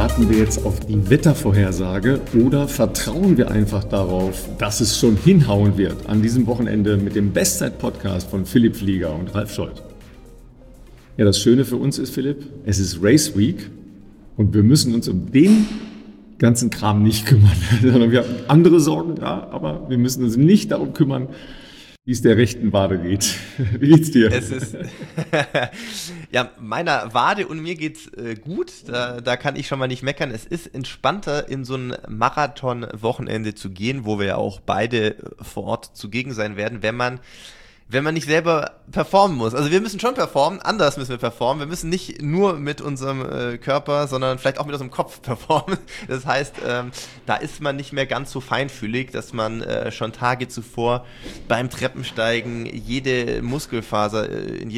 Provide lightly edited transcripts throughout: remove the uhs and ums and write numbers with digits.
Warten wir jetzt auf die Wettervorhersage oder vertrauen wir einfach darauf, dass es schon hinhauen wird an diesem Wochenende mit dem Bestzeit-Podcast von Philipp Flieger und Ralf Scholz? Ja, das Schöne für uns ist, Philipp, es ist Race Week und wir müssen uns um den ganzen Kram nicht kümmern, sondern wir haben andere Sorgen, ja, aber wir müssen uns nicht darum kümmern, wie es der rechten Wade geht. Wie geht's dir? Es ist ja, meiner Wade und mir geht's gut. Da kann ich schon mal nicht meckern. Es ist entspannter, in so ein Marathon-Wochenende zu gehen, wo wir ja auch beide vor Ort zugegen sein werden, wenn man nicht selber performen muss. Also wir müssen schon performen, anders müssen wir performen. Wir müssen nicht nur mit unserem Körper, sondern vielleicht auch mit unserem Kopf performen. Das heißt, da ist man nicht mehr ganz so feinfühlig, dass man schon Tage zuvor beim Treppensteigen in jede Muskelfaser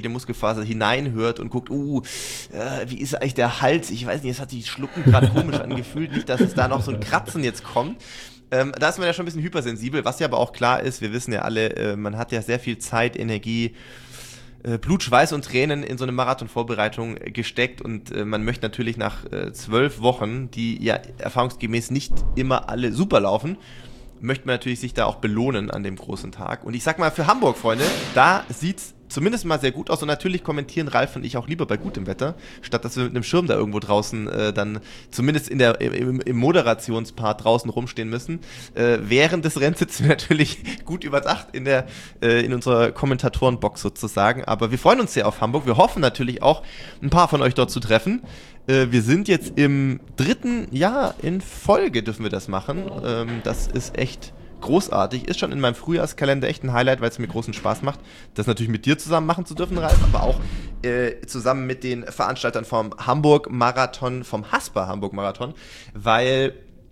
hineinhört und guckt, wie ist eigentlich der Hals? Ich weiß nicht, es hat sich Schlucken gerade komisch angefühlt. Nicht, dass es da noch so ein Kratzen jetzt kommt. Da ist man ja schon ein bisschen hypersensibel, was ja aber auch klar ist, wir wissen ja alle, man hat ja sehr viel Zeit, Energie, Blut, Schweiß und Tränen in so eine Marathonvorbereitung gesteckt und man möchte natürlich nach 12 Wochen, die ja erfahrungsgemäß nicht immer alle super laufen, möchte man natürlich sich da auch belohnen an dem großen Tag. Und ich sag mal, für Hamburg, Freunde, da sieht's zumindest mal sehr gut aus und natürlich kommentieren Ralf und ich auch lieber bei gutem Wetter, statt dass wir mit einem Schirm da irgendwo draußen dann zumindest im Moderationspart draußen rumstehen müssen. Während des Rennens sitzen wir natürlich gut überdacht in unserer Kommentatorenbox sozusagen, aber wir freuen uns sehr auf Hamburg. Wir hoffen natürlich auch, ein paar von euch dort zu treffen. Wir sind jetzt im 3. Jahr in Folge, dürfen wir das machen. Das ist echt großartig, ist schon in meinem Frühjahrskalender echt ein Highlight, weil es mir großen Spaß macht, das natürlich mit dir zusammen machen zu dürfen, Ralf, aber auch zusammen mit den Veranstaltern vom Hamburg-Marathon, vom Haspa-Hamburg-Marathon, weil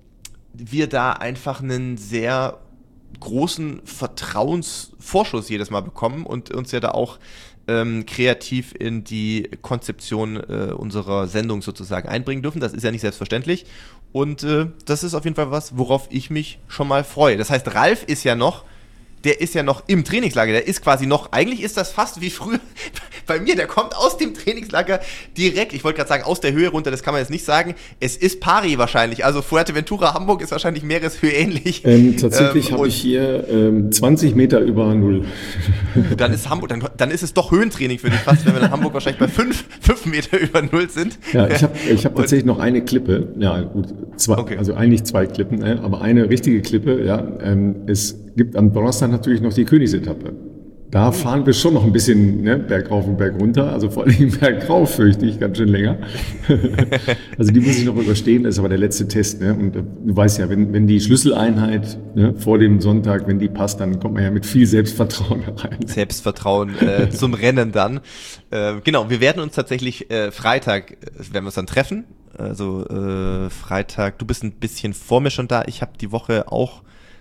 wir da einfach einen sehr großen Vertrauensvorschuss jedes Mal bekommen und uns ja da auch kreativ in die Konzeption unserer Sendung sozusagen einbringen dürfen. Das ist ja nicht selbstverständlich. Und das ist auf jeden Fall was, worauf ich mich schon mal freue. Das heißt, Ralf ist ja noch im Trainingslager. Der ist quasi noch, eigentlich ist das fast wie früher bei mir. Der kommt aus dem Trainingslager direkt, ich wollte gerade sagen, aus der Höhe runter, das kann man jetzt nicht sagen. Es ist pari wahrscheinlich. Also Fuerteventura, Hamburg ist wahrscheinlich Meereshöhe ähnlich. Tatsächlich habe ich hier 20 Meter über Null. Dann ist Hamburg, dann ist es doch Höhentraining für dich fast, wenn wir in Hamburg wahrscheinlich bei 5 Meter über Null sind. Ja, ich hab tatsächlich noch eine Klippe. Ja, gut, okay. Also eigentlich 2 Klippen, aber eine richtige Klippe. Ja, es gibt am Donnerstag natürlich noch die Königsetappe. Da fahren wir schon noch ein bisschen bergauf und bergunter, also vor allem bergauf fürchte ich ganz schön länger. Also die muss ich noch überstehen, das ist aber der letzte Test. Ne? Und du weißt ja, wenn die Schlüsseleinheit vor dem Sonntag, wenn die passt, dann kommt man ja mit viel Selbstvertrauen rein. Selbstvertrauen zum Rennen dann. Genau, wir werden uns tatsächlich Freitag, werden wir uns dann treffen. Also Freitag, du bist ein bisschen vor mir schon da. Ich habe die Woche auch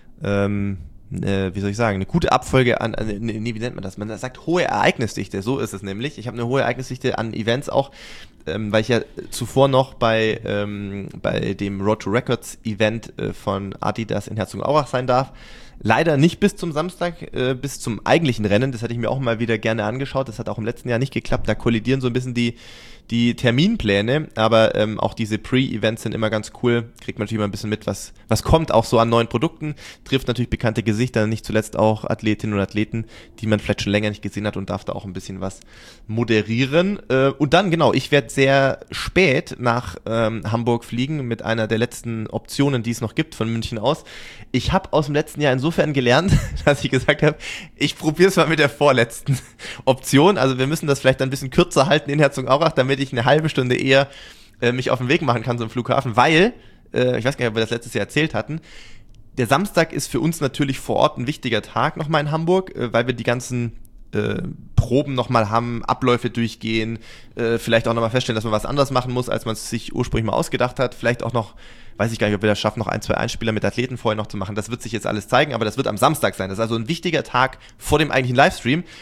wie soll ich sagen, eine gute Abfolge wie nennt man das? Man sagt hohe Ereignisdichte, so ist es nämlich. Ich habe eine hohe Ereignisdichte an Events auch, weil ich ja zuvor noch bei dem Road to Records Event von Adidas in Herzogenaurach sein darf. Leider nicht bis zum Samstag, bis zum eigentlichen Rennen. Das hätte ich mir auch mal wieder gerne angeschaut. Das hat auch im letzten Jahr nicht geklappt. Da kollidieren so ein bisschen die Terminpläne, aber auch diese Pre-Events sind immer ganz cool. Kriegt man natürlich immer ein bisschen mit, was kommt auch so an neuen Produkten. Trifft natürlich bekannte Gesichter, nicht zuletzt auch Athletinnen und Athleten, die man vielleicht schon länger nicht gesehen hat und darf da auch ein bisschen was moderieren. Und dann, genau, ich werde sehr spät nach Hamburg fliegen mit einer der letzten Optionen, die es noch gibt von München aus. Ich habe aus dem letzten Jahr insofern gelernt, dass ich gesagt habe, ich probiere es mal mit der vorletzten Option. Also wir müssen das vielleicht ein bisschen kürzer halten in Herzogenaurach, damit ich eine halbe Stunde eher mich auf den Weg machen kann zum Flughafen, weil, ich weiß gar nicht, ob wir das letztes Jahr erzählt hatten, der Samstag ist für uns natürlich vor Ort ein wichtiger Tag nochmal in Hamburg, weil wir die ganzen Proben nochmal haben, Abläufe durchgehen, vielleicht auch nochmal feststellen, dass man was anderes machen muss, als man es sich ursprünglich mal ausgedacht hat, vielleicht auch noch, weiß ich gar nicht, ob wir das schaffen, noch 1, 2 Einspieler mit Athleten vorher noch zu machen, das wird sich jetzt alles zeigen, aber das wird am Samstag sein, das ist also ein wichtiger Tag vor dem eigentlichen Livestream.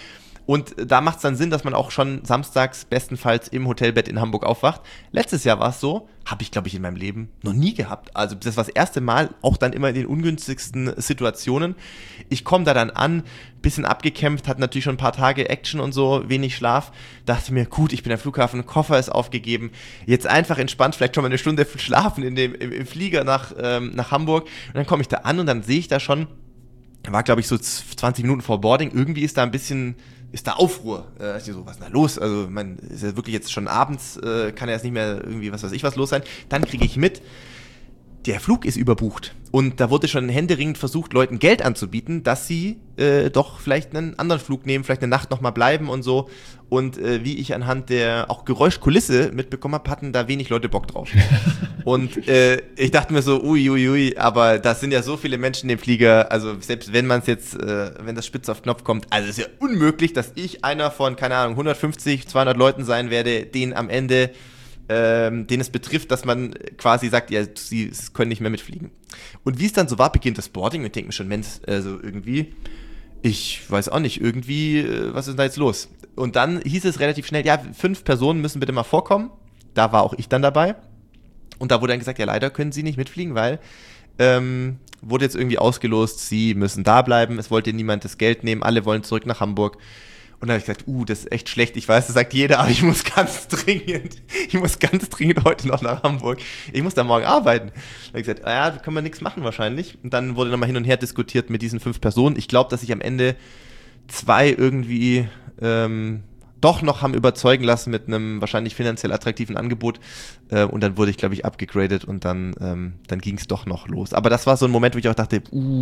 Und da macht es dann Sinn, dass man auch schon samstags bestenfalls im Hotelbett in Hamburg aufwacht. Letztes Jahr war es so, habe ich, glaube ich, in meinem Leben noch nie gehabt. Also das war das erste Mal, auch dann immer in den ungünstigsten Situationen. Ich komme da dann an, bisschen abgekämpft, hatte natürlich schon ein paar Tage Action und so, wenig Schlaf. Dachte mir, gut, ich bin am Flughafen, Koffer ist aufgegeben. Jetzt einfach entspannt, vielleicht schon mal eine Stunde schlafen im Flieger nach Hamburg. Und dann komme ich da an und dann sehe ich da schon, war, glaube ich, so 20 Minuten vor Boarding, irgendwie ist da Aufruhr. Ich so, was ist da los? Also, man ist ja wirklich jetzt schon abends, kann ja jetzt nicht mehr irgendwie was los sein. Dann kriege ich mit, der Flug ist überbucht. Und da wurde schon händeringend versucht, Leuten Geld anzubieten, dass sie doch vielleicht einen anderen Flug nehmen, vielleicht eine Nacht nochmal bleiben und so. Und wie ich anhand der auch Geräuschkulisse mitbekommen habe, hatten da wenig Leute Bock drauf. Und ich dachte mir so, ui, aber da sind ja so viele Menschen in dem Flieger, also selbst wenn man es jetzt, wenn das spitz auf Knopf kommt, also es ist ja unmöglich, dass ich einer von, keine Ahnung, 150, 200 Leuten sein werde, denen am Ende den es betrifft, dass man quasi sagt, ja, sie können nicht mehr mitfliegen. Und wie es dann so war, beginnt das Boarding und ich denke mir schon, Mensch, also irgendwie, ich weiß auch nicht, irgendwie, was ist da jetzt los? Und dann hieß es relativ schnell, ja, 5 Personen müssen bitte mal vorkommen. Da war auch ich dann dabei. Und da wurde dann gesagt, ja, leider können Sie nicht mitfliegen, weil wurde jetzt irgendwie ausgelost, Sie müssen da bleiben, es wollte niemand das Geld nehmen, alle wollen zurück nach Hamburg. Und dann habe ich gesagt, das ist echt schlecht, ich weiß, das sagt jeder, aber ich muss ganz dringend heute noch nach Hamburg. Ich muss da morgen arbeiten. Dann habe ich gesagt, ja, da können wir nichts machen wahrscheinlich. Und dann wurde nochmal hin und her diskutiert mit diesen 5 Personen. Ich glaube, dass sich am Ende 2 irgendwie doch noch haben überzeugen lassen mit einem wahrscheinlich finanziell attraktiven Angebot. Und dann wurde ich, glaube ich, abgegradet und dann ging es doch noch los. Aber das war so ein Moment, wo ich auch dachte,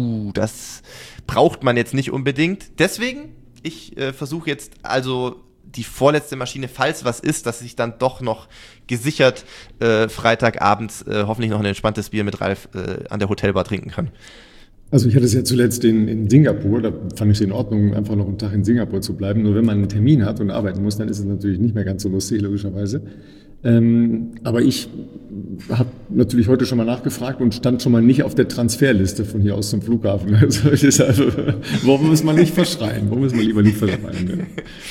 das braucht man jetzt nicht unbedingt. Deswegen, ich versuche jetzt also die vorletzte Maschine, falls was ist, dass ich dann doch noch gesichert Freitagabends hoffentlich noch ein entspanntes Bier mit Ralf an der Hotelbar trinken kann. Also ich hatte es ja zuletzt in Singapur, da fand ich es in Ordnung, einfach noch einen Tag in Singapur zu bleiben. Nur wenn man einen Termin hat und arbeiten muss, dann ist es natürlich nicht mehr ganz so lustig, logischerweise. Aber ich habe natürlich heute schon mal nachgefragt und stand schon mal nicht auf der Transferliste von hier aus zum Flughafen. Also warum muss man nicht verschreien? Warum muss man lieber nicht verschreien? Ne?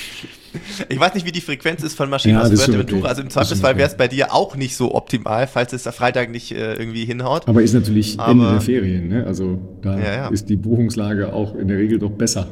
Ich weiß nicht, wie die Frequenz ist von Maschinen aus Fuerteventura. Okay. Also im Zweifelsfall wäre es bei dir auch nicht so optimal, falls es am Freitag nicht irgendwie hinhaut. Aber ist natürlich Ende der Ferien. Ne? Also da ist die Buchungslage auch in der Regel doch besser.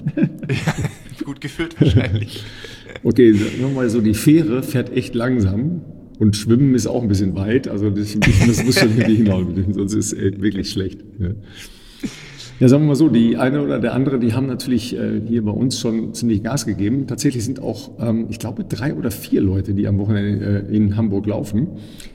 Gut gefüllt wahrscheinlich. Okay, nochmal so, die Fähre fährt echt langsam und Schwimmen ist auch ein bisschen weit. Also das muss schon irgendwie hinhauen, sonst ist es wirklich schlecht. Ne? Ja, sagen wir mal so, die eine oder der andere, die haben natürlich hier bei uns schon ziemlich Gas gegeben. Tatsächlich sind auch, ich glaube, 3 oder 4 Leute, die am Wochenende in Hamburg laufen.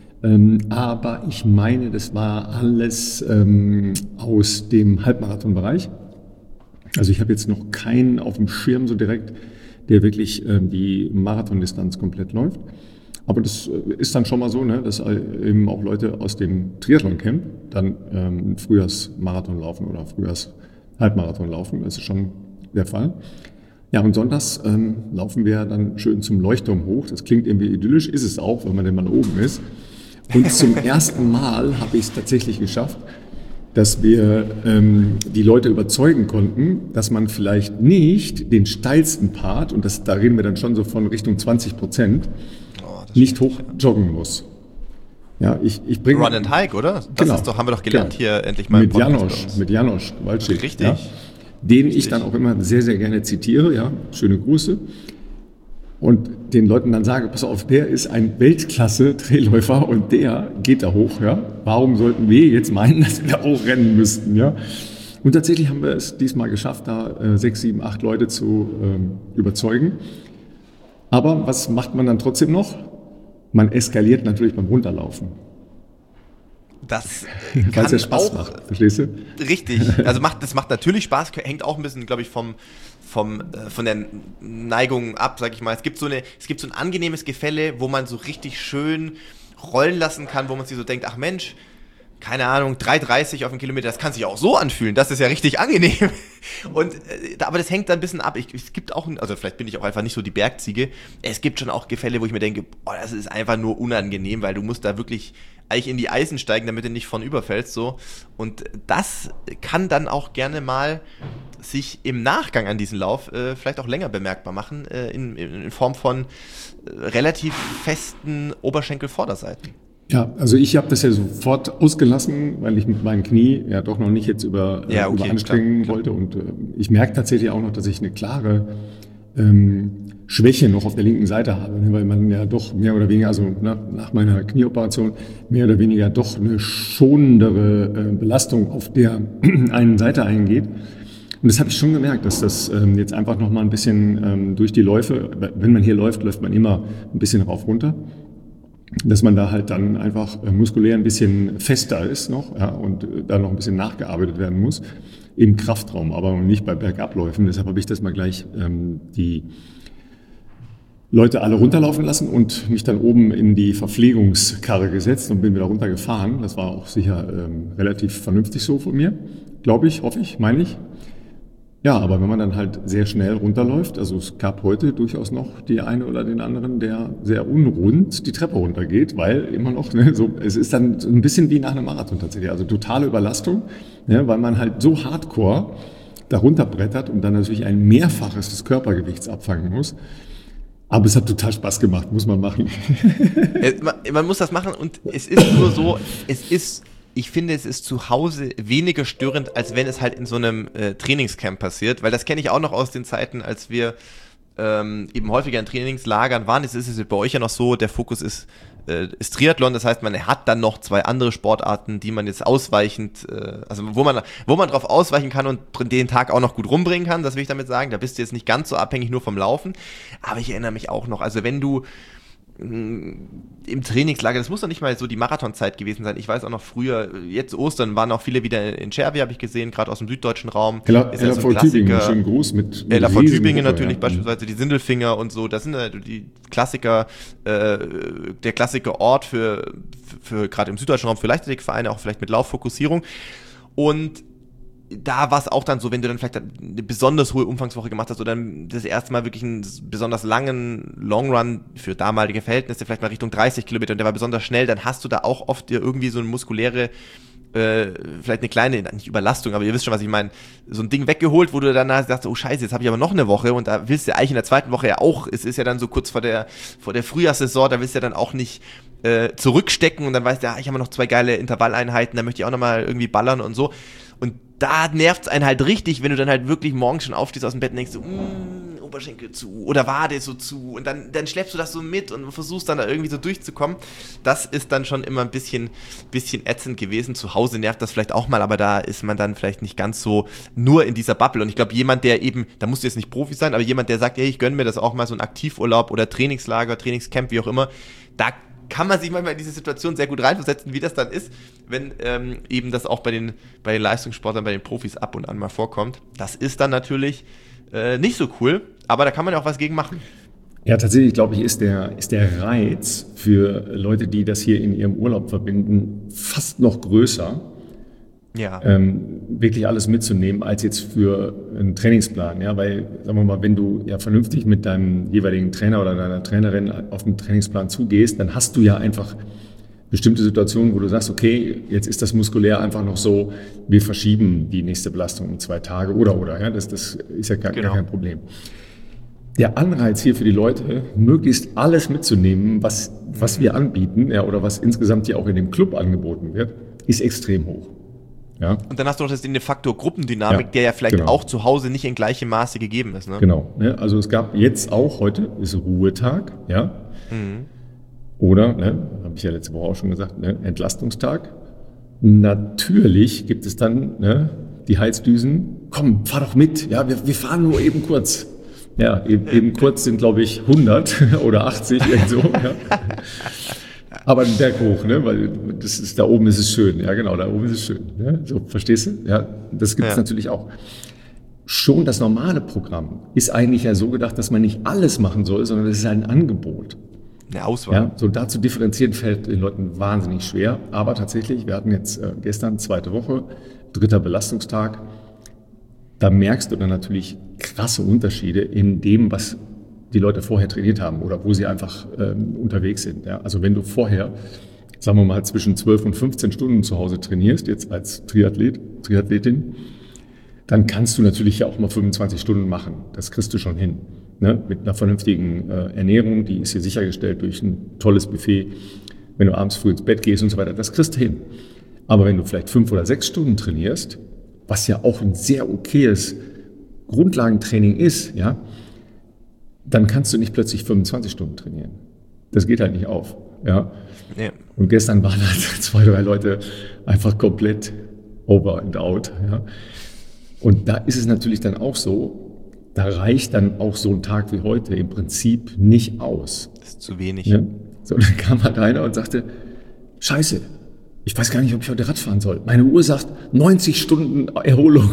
Aber ich meine, das war alles aus dem Halbmarathonbereich. Also ich habe jetzt noch keinen auf dem Schirm so direkt, der wirklich die Marathondistanz komplett läuft. Aber das ist dann schon mal so, ne, dass eben auch Leute aus dem Triathlon-Camp dann Frühjahrsmarathon laufen oder Frühjahrs-Halbmarathon laufen. Das ist schon der Fall. Ja, und sonntags laufen wir dann schön zum Leuchtturm hoch. Das klingt irgendwie idyllisch, ist es auch, wenn man denn mal oben ist. Und zum ersten Mal habe ich es tatsächlich geschafft, dass wir die Leute überzeugen konnten, dass man vielleicht nicht den steilsten Part, und da reden wir dann schon so von Richtung 20%, nicht hoch joggen muss. Ja, ich bringe Run and Hike, oder? Das haben wir doch gelernt hier endlich mal mit Janosch Walczyk. Richtig. Ja, den ich dann auch immer sehr, sehr gerne zitiere. Ja, schöne Grüße. Und den Leuten dann sage, pass auf, der ist ein Weltklasse-Drehläufer und der geht da hoch. Ja, warum sollten wir jetzt meinen, dass wir da auch rennen müssten? Ja. Und tatsächlich haben wir es diesmal geschafft, da 6, 7, 8 Leute zu überzeugen. Aber was macht man dann trotzdem noch? Man eskaliert natürlich beim Runterlaufen. Das weil es ja Spaß macht, verstehst du? Richtig, also das macht natürlich Spaß, hängt auch ein bisschen, glaube ich, von der Neigung ab, sag ich mal. Es gibt so ein angenehmes Gefälle, wo man so richtig schön rollen lassen kann, wo man sich so denkt, ach Mensch, keine Ahnung, 3,30 auf den Kilometer, das kann sich auch so anfühlen, das ist ja richtig angenehm. Und aber das hängt dann ein bisschen ab. Es gibt auch, also vielleicht bin ich auch einfach nicht so die Bergziege, es gibt schon auch Gefälle, wo ich mir denke, boah, das ist einfach nur unangenehm, weil du musst da wirklich eigentlich in die Eisen steigen, damit du nicht von überfällst, so. Und das kann dann auch gerne mal sich im Nachgang an diesen Lauf vielleicht auch länger bemerkbar machen, in Form von relativ festen Oberschenkelvorderseiten. Ja, also ich habe das ja sofort ausgelassen, weil ich mit meinem Knie ja doch noch nicht jetzt überanstrengen wollte. Und ich merke tatsächlich auch noch, dass ich eine klare Schwäche noch auf der linken Seite habe, weil man ja doch mehr oder weniger, also nach meiner Knieoperation, mehr oder weniger doch eine schonendere Belastung auf der einen Seite eingeht. Und das habe ich schon gemerkt, dass das jetzt einfach noch mal ein bisschen durch die Läufe, wenn man hier läuft, läuft man immer ein bisschen rauf runter, dass man da halt dann einfach muskulär ein bisschen fester ist noch, ja, und da noch ein bisschen nachgearbeitet werden muss im Kraftraum, aber nicht bei Bergabläufen. Deshalb habe ich das mal gleich die Leute alle runterlaufen lassen und mich dann oben in die Verpflegungskarre gesetzt und bin wieder runtergefahren. Das war auch sicher relativ vernünftig so von mir, glaube ich, hoffe ich, meine ich. Ja, aber wenn man dann halt sehr schnell runterläuft, also es gab heute durchaus noch die eine oder den anderen, der sehr unrund die Treppe runtergeht, weil immer noch, es ist dann so ein bisschen wie nach einem Marathon tatsächlich, also totale Überlastung, weil man halt so hardcore da runterbrettert und dann natürlich ein Mehrfaches des Körpergewichts abfangen muss. Aber es hat total Spaß gemacht, muss man machen. Man muss das machen und es ist nur so, ich finde, es ist zu Hause weniger störend, als wenn es halt in so einem Trainingscamp passiert, weil das kenne ich auch noch aus den Zeiten, als wir eben häufiger in Trainingslagern waren. Es ist bei euch ja noch so, der Fokus ist Triathlon, das heißt, man hat dann noch 2 andere Sportarten, die man jetzt ausweichend, also wo man drauf ausweichen kann und den Tag auch noch gut rumbringen kann, das will ich damit sagen. Da bist du jetzt nicht ganz so abhängig nur vom Laufen, aber ich erinnere mich auch noch, also wenn du im Trainingslager, das muss doch nicht mal so die Marathonzeit gewesen sein. Ich weiß auch noch früher, jetzt Ostern waren auch viele wieder in Scherwe, habe ich gesehen, gerade aus dem süddeutschen Raum. LAV Tübingen, schönen Gruß mit LAV Tübingen natürlich, beispielsweise die Sindelfinger und so. Das sind die Klassiker, der Klassiker-Ort für gerade im süddeutschen Raum für Leichtathletikvereine, auch vielleicht mit Lauffokussierung. Und da war es auch dann so, wenn du dann vielleicht eine besonders hohe Umfangswoche gemacht hast oder dann das erste Mal wirklich einen besonders langen Longrun für damalige Verhältnisse, vielleicht mal Richtung 30 Kilometer und der war besonders schnell, dann hast du da auch oft dir irgendwie so eine muskuläre, vielleicht eine kleine, nicht Überlastung, aber ihr wisst schon, was ich meine, so ein Ding weggeholt, wo du danach sagst, oh scheiße, jetzt habe ich aber noch eine Woche und da willst du eigentlich in der zweiten Woche ja auch, es ist ja dann so kurz vor der Frühjahrssaison, da willst du ja dann auch nicht zurückstecken und dann weißt du, ja, ich habe noch 2 geile Intervalleinheiten, da möchte ich auch nochmal irgendwie ballern und so. Und da nervt's einen halt richtig, wenn du dann halt wirklich morgens schon aufstehst aus dem Bett und denkst so, Oberschenkel zu oder Wade so zu und dann schleppst du das so mit und versuchst dann da irgendwie so durchzukommen. Das ist dann schon immer ein bisschen ätzend gewesen. Zu Hause nervt das vielleicht auch mal, aber da ist man dann vielleicht nicht ganz so nur in dieser Bubble. Und ich glaube, jemand, der eben, da musst du jetzt nicht Profi sein, aber jemand, der sagt, hey, ich gönne mir das auch mal, so ein Aktivurlaub oder Trainingslager, Trainingscamp, wie auch immer, da kann man sich manchmal in diese Situation sehr gut reinversetzen, wie das dann ist, wenn eben das auch bei den Leistungssportlern, bei den Profis ab und an mal vorkommt. Das ist dann natürlich nicht so cool, aber da kann man ja auch was gegen machen. Ja, tatsächlich, glaube ich, ist der Reiz für Leute, die das hier in ihrem Urlaub verbinden, fast noch größer. Ja. Wirklich alles mitzunehmen, als jetzt für einen Trainingsplan. Ja, weil, sagen wir mal, wenn du ja vernünftig mit deinem jeweiligen Trainer oder deiner Trainerin auf den Trainingsplan zugehst, dann hast du ja einfach bestimmte Situationen, wo du sagst, okay, jetzt ist das muskulär einfach noch so, wir verschieben die nächste Belastung um 2 Tage oder. Ja, das ist ja gar kein Problem. Der Anreiz hier für die Leute, möglichst alles mitzunehmen, was wir anbieten, ja, oder was insgesamt hier auch in dem Club angeboten wird, ist extrem hoch. Ja. Und dann hast du noch den Faktor Gruppendynamik, der ja vielleicht auch zu Hause nicht in gleichem Maße gegeben ist. Ne? Genau. Ne? Also es gab jetzt auch, heute ist Ruhetag, ja. Oder, habe ich ja letzte Woche auch schon gesagt, Entlastungstag. Natürlich gibt es dann die Heizdüsen. Komm, fahr doch mit. Ja, wir fahren nur eben kurz. Ja, eben kurz sind, glaube ich, 100 oder 80 irgendwo. Ja. Aber den Berg hoch, weil da oben ist es schön. Ja, genau, da oben ist es schön. Ja, so, verstehst du? Ja, das gibt es natürlich auch. Schon das normale Programm ist eigentlich ja so gedacht, dass man nicht alles machen soll, sondern das ist ein Angebot. Eine Auswahl. Ja, so da zu differenzieren fällt den Leuten wahnsinnig schwer. Aber tatsächlich, wir hatten jetzt gestern 2. Woche, 3. Belastungstag. Da merkst du dann natürlich krasse Unterschiede in dem, was die Leute vorher trainiert haben oder wo sie einfach unterwegs sind. Ja? Also wenn du vorher, sagen wir mal, zwischen 12 und 15 Stunden zu Hause trainierst, jetzt als Triathletin, dann kannst du natürlich ja auch mal 25 Stunden machen. Das kriegst du schon hin. Ne? Mit einer vernünftigen Ernährung, die ist hier sichergestellt durch ein tolles Buffet. Wenn du abends früh ins Bett gehst und so weiter, das kriegst du hin. Aber wenn du vielleicht 5 oder 6 Stunden trainierst, was ja auch ein sehr okayes Grundlagentraining ist, ja, dann kannst du nicht plötzlich 25 Stunden trainieren. Das geht halt nicht auf. Ja. Ja. Und gestern waren halt 2, 3 Leute einfach komplett over and out. Ja. Und da ist es natürlich dann auch so, da reicht dann auch so ein Tag wie heute im Prinzip nicht aus. Das ist zu wenig. Ja. So, dann kam halt einer und sagte, Scheiße, ich weiß gar nicht, ob ich heute Rad fahren soll. Meine Uhr sagt 90 Stunden Erholung.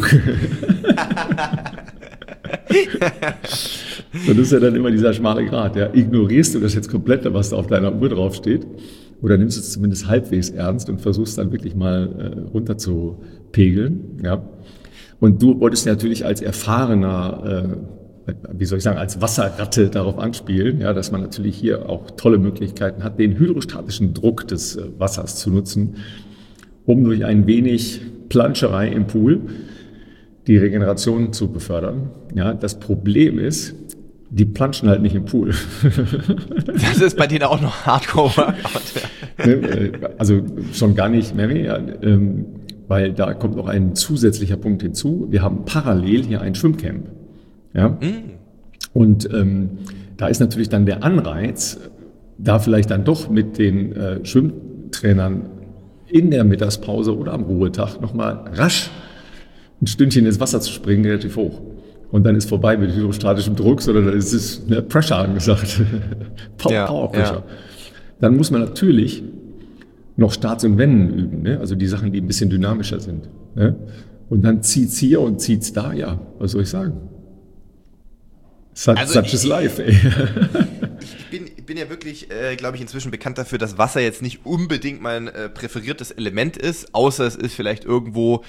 Und das ist ja dann immer dieser schmale Grat. Ja. Ignorierst du das jetzt komplett, was da auf deiner Uhr draufsteht? Oder nimmst du es zumindest halbwegs ernst und versuchst dann wirklich mal runter zu pegeln? Ja. Und du wolltest natürlich als erfahrener, als Wasserratte darauf anspielen, ja, dass man natürlich hier auch tolle Möglichkeiten hat, den hydrostatischen Druck des Wassers zu nutzen, um durch ein wenig Planscherei im Pool die Regeneration zu befördern. Ja, das Problem ist, die planschen halt nicht im Pool. Das ist bei denen auch noch Hardcore-Workout. Also schon gar nicht mehr, weil da kommt noch ein zusätzlicher Punkt hinzu. Wir haben parallel hier ein Schwimmcamp. Ja? Und da ist natürlich dann der Anreiz, da vielleicht dann doch mit den Schwimmtrainern in der Mittagspause oder am Ruhetag nochmal rasch ein Stündchen ins Wasser zu springen, relativ hoch. Und dann ist vorbei mit hydrostatischem Druck, sondern dann ist es Pressure angesagt. Power Pressure. Ja. Dann muss man natürlich noch Starts und Wenden üben, ne? Also die Sachen, die ein bisschen dynamischer sind. Ne? Und dann zieht's hier und zieht's da, ja, was soll ich sagen? Such is life, ey. Ich bin ja wirklich, glaube ich, inzwischen bekannt dafür, dass Wasser jetzt nicht unbedingt mein präferiertes Element ist, außer es ist vielleicht irgendwo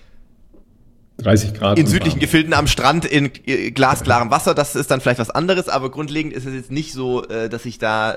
30 Grad. In südlichen Gefilden am Strand in glasklarem Wasser, das ist dann vielleicht was anderes, aber grundlegend ist es jetzt nicht so, dass ich da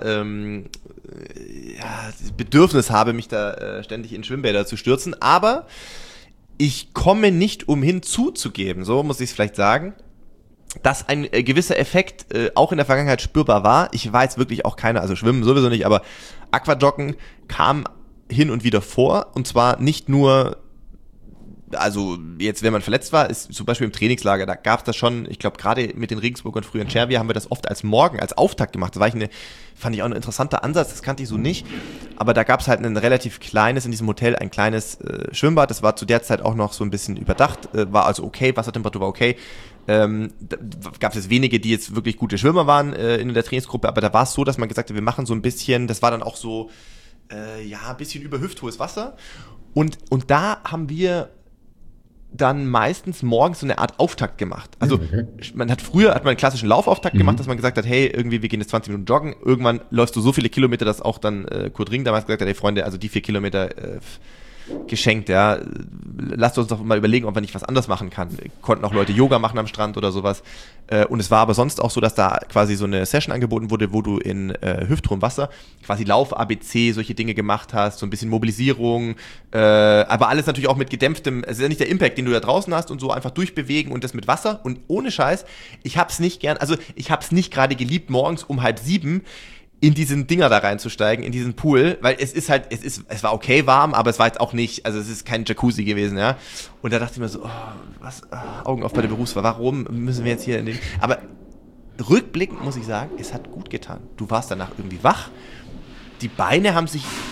das Bedürfnis habe, mich da ständig in Schwimmbäder zu stürzen, aber ich komme nicht umhin zuzugeben, so muss ich es vielleicht sagen, dass ein gewisser Effekt auch in der Vergangenheit spürbar war. Ich war jetzt wirklich auch keiner, also Schwimmen sowieso nicht, aber Aquajoggen kam hin und wieder vor, und zwar nicht nur, also jetzt, wenn man verletzt war, ist zum Beispiel im Trainingslager, da gab es das schon, ich glaube gerade mit den Regensburgern früher in Cervia haben wir das oft als Auftakt gemacht. Das fand ich auch ein interessanter Ansatz, das kannte ich so nicht, aber da gab es halt ein relativ kleines, in diesem Hotel ein kleines Schwimmbad, das war zu der Zeit auch noch so ein bisschen überdacht, war also okay, Wassertemperatur war okay. Da gab es wenige, die jetzt wirklich gute Schwimmer waren in der Trainingsgruppe, aber da war es so, dass man gesagt hat, wir machen so ein bisschen, das war dann auch so, ein bisschen über hüfthohes Wasser, und da haben wir dann meistens morgens so eine Art Auftakt gemacht. Also früher hat man einen klassischen Laufauftakt gemacht, dass man gesagt hat, hey, irgendwie wir gehen jetzt 20 Minuten joggen, irgendwann läufst du so viele Kilometer, dass auch dann Kurt Ring damals gesagt hat, hey Freunde, also die 4 Kilometer geschenkt, ja, lasst uns doch mal überlegen, ob man nicht was anderes machen kann. Konnten auch Leute Yoga machen am Strand oder sowas. Und es war aber sonst auch so, dass da quasi so eine Session angeboten wurde, wo du in hüfthohem Wasser quasi Lauf-ABC, solche Dinge gemacht hast, so ein bisschen Mobilisierung, aber alles natürlich auch mit gedämpftem, es ist ja nicht der Impact, den du da draußen hast, und so einfach durchbewegen und das mit Wasser, und ohne Scheiß, ich hab's nicht gerade geliebt, morgens um 6:30 in diesen Dinger da reinzusteigen, in diesen Pool, weil es war okay warm, aber es war jetzt auch nicht, also es ist kein Jacuzzi gewesen, ja. Und da dachte ich mir so, Augen auf bei der Berufswahl, warum müssen wir jetzt hier aber rückblickend muss ich sagen, es hat gut getan. Du warst danach irgendwie wach, die Beine haben sich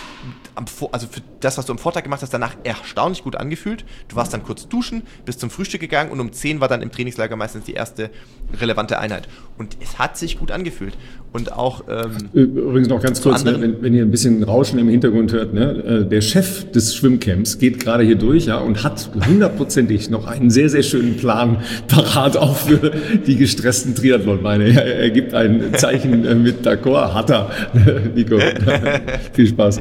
also für das, was du am Vortag gemacht hast, danach erstaunlich gut angefühlt. Du warst dann kurz duschen, bist zum Frühstück gegangen und um 10 war dann im Trainingslager meistens die erste relevante Einheit. Und es hat sich gut angefühlt. Und auch übrigens noch ganz kurz, wenn ihr ein bisschen Rauschen im Hintergrund hört, ne, der Chef des Schwimmcamps geht gerade hier durch, ja, und hat hundertprozentig noch einen sehr, sehr schönen Plan parat auch für die gestressten Triathlon-Beine. Er gibt ein Zeichen mit D'accord, hat er, Nico. Viel Spaß.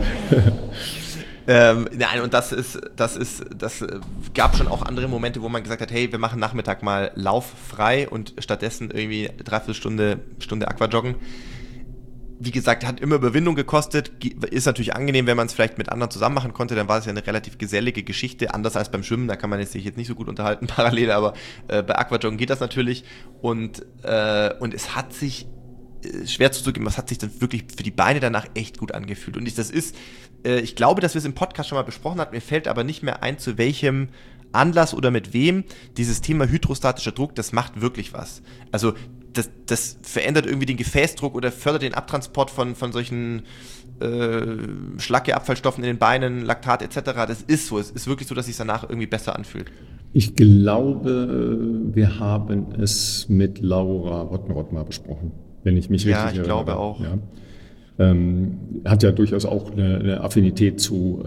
Nein, und das gab schon auch andere Momente, wo man gesagt hat, hey, wir machen Nachmittag mal lauffrei und stattdessen irgendwie 3/4 Stunde Aquajoggen. Wie gesagt, hat immer Überwindung gekostet, ist natürlich angenehm, wenn man es vielleicht mit anderen zusammen machen konnte, dann war es ja eine relativ gesellige Geschichte, anders als beim Schwimmen, da kann man sich jetzt nicht so gut unterhalten parallel, aber bei Aquajoggen geht das natürlich und es hat sich schwer zuzugeben, was hat sich dann wirklich für die Beine danach echt gut angefühlt. Und ich glaube, dass wir es im Podcast schon mal besprochen hatten, mir fällt aber nicht mehr ein, zu welchem Anlass oder mit wem dieses Thema hydrostatischer Druck, das macht wirklich was. Also das verändert irgendwie den Gefäßdruck oder fördert den Abtransport von solchen Schlacke, Abfallstoffen in den Beinen, Laktat etc. Das ist so. Es ist wirklich so, dass es sich danach irgendwie besser anfühlt. Ich glaube, wir haben es mit Laura Ottenrott mal besprochen, wenn ich mich richtig erinnere. Ja, ich glaube auch. Ja. Hat ja durchaus auch eine Affinität zu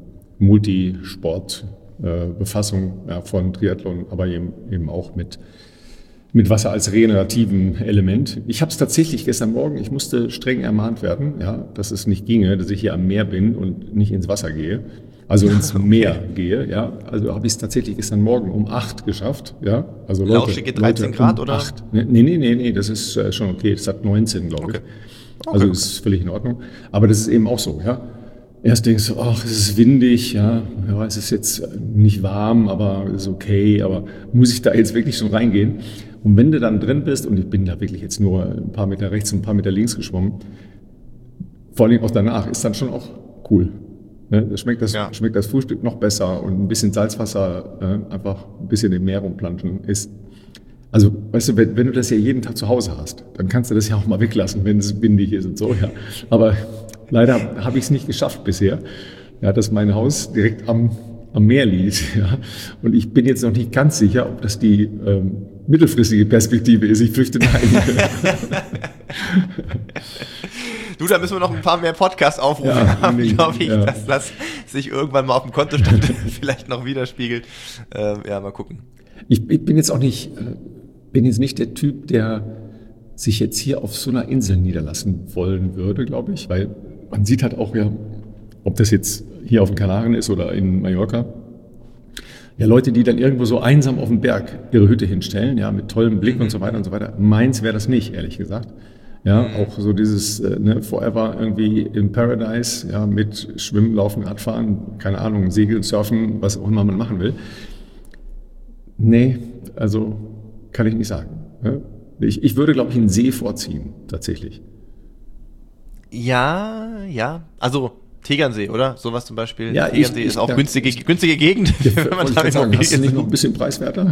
Multisport-Befassung von Triathlon, aber eben auch mit Wasser als regenerativen Element. Ich habe es tatsächlich gestern Morgen, ich musste streng ermahnt werden, ja, dass es nicht ginge, dass ich hier am Meer bin und nicht ins Wasser gehe, also ins Meer gehe. Ja, also habe ich es tatsächlich gestern Morgen um 8 geschafft. Ja, also Leute, Lauschige 13 Grad, oder? 8. Nee, das ist schon okay. Es hat 19, glaube ich. Okay. Also das ist völlig in Ordnung. Aber das ist eben auch so, ja. Erst denkst du, ach, es ist windig, ja, es ist jetzt nicht warm, aber es ist okay, aber muss ich da jetzt wirklich schon reingehen? Und wenn du dann drin bist, und ich bin da wirklich jetzt nur ein paar Meter rechts und ein paar Meter links geschwommen, vor allem auch danach, ist dann schon auch cool. Ne? Da schmeckt das Frühstück noch besser und ein bisschen Salzwasser, einfach ein bisschen im Meer rumplanschen ist. Also, weißt du, wenn du das ja jeden Tag zu Hause hast, dann kannst du das ja auch mal weglassen, wenn es windig ist und so, ja. Aber leider habe ich es nicht geschafft bisher, ja, dass mein Haus direkt am Meer liegt, ja. Und ich bin jetzt noch nicht ganz sicher, ob das die mittelfristige Perspektive ist. Ich fürchte, nein. Du, da müssen wir noch ein paar mehr Podcasts aufrufen haben, glaube ich, dass das sich irgendwann mal auf dem Kontostand vielleicht noch widerspiegelt. Mal gucken. Ich bin jetzt auch nicht, der Typ, der sich jetzt hier auf so einer Insel niederlassen wollen würde, glaube ich, weil man sieht halt auch ja, ob das jetzt hier auf den Kanaren ist oder in Mallorca, ja, Leute, die dann irgendwo so einsam auf dem Berg ihre Hütte hinstellen, ja, mit tollem Blick und so weiter und so weiter. Meins wäre das nicht, ehrlich gesagt. Ja, auch so dieses Forever irgendwie in Paradise, ja, mit Schwimmen, Laufen, Radfahren, keine Ahnung, Segeln, Surfen, was auch immer man machen will. Nee, also kann ich nicht sagen. Ich würde, glaube ich, einen See vorziehen, tatsächlich. Ja, also Tegernsee, oder? Sowas zum Beispiel. Ja, Tegernsee ist auch günstige Gegend. Wenn man damit sagen, hast du nicht noch ein bisschen preiswerter?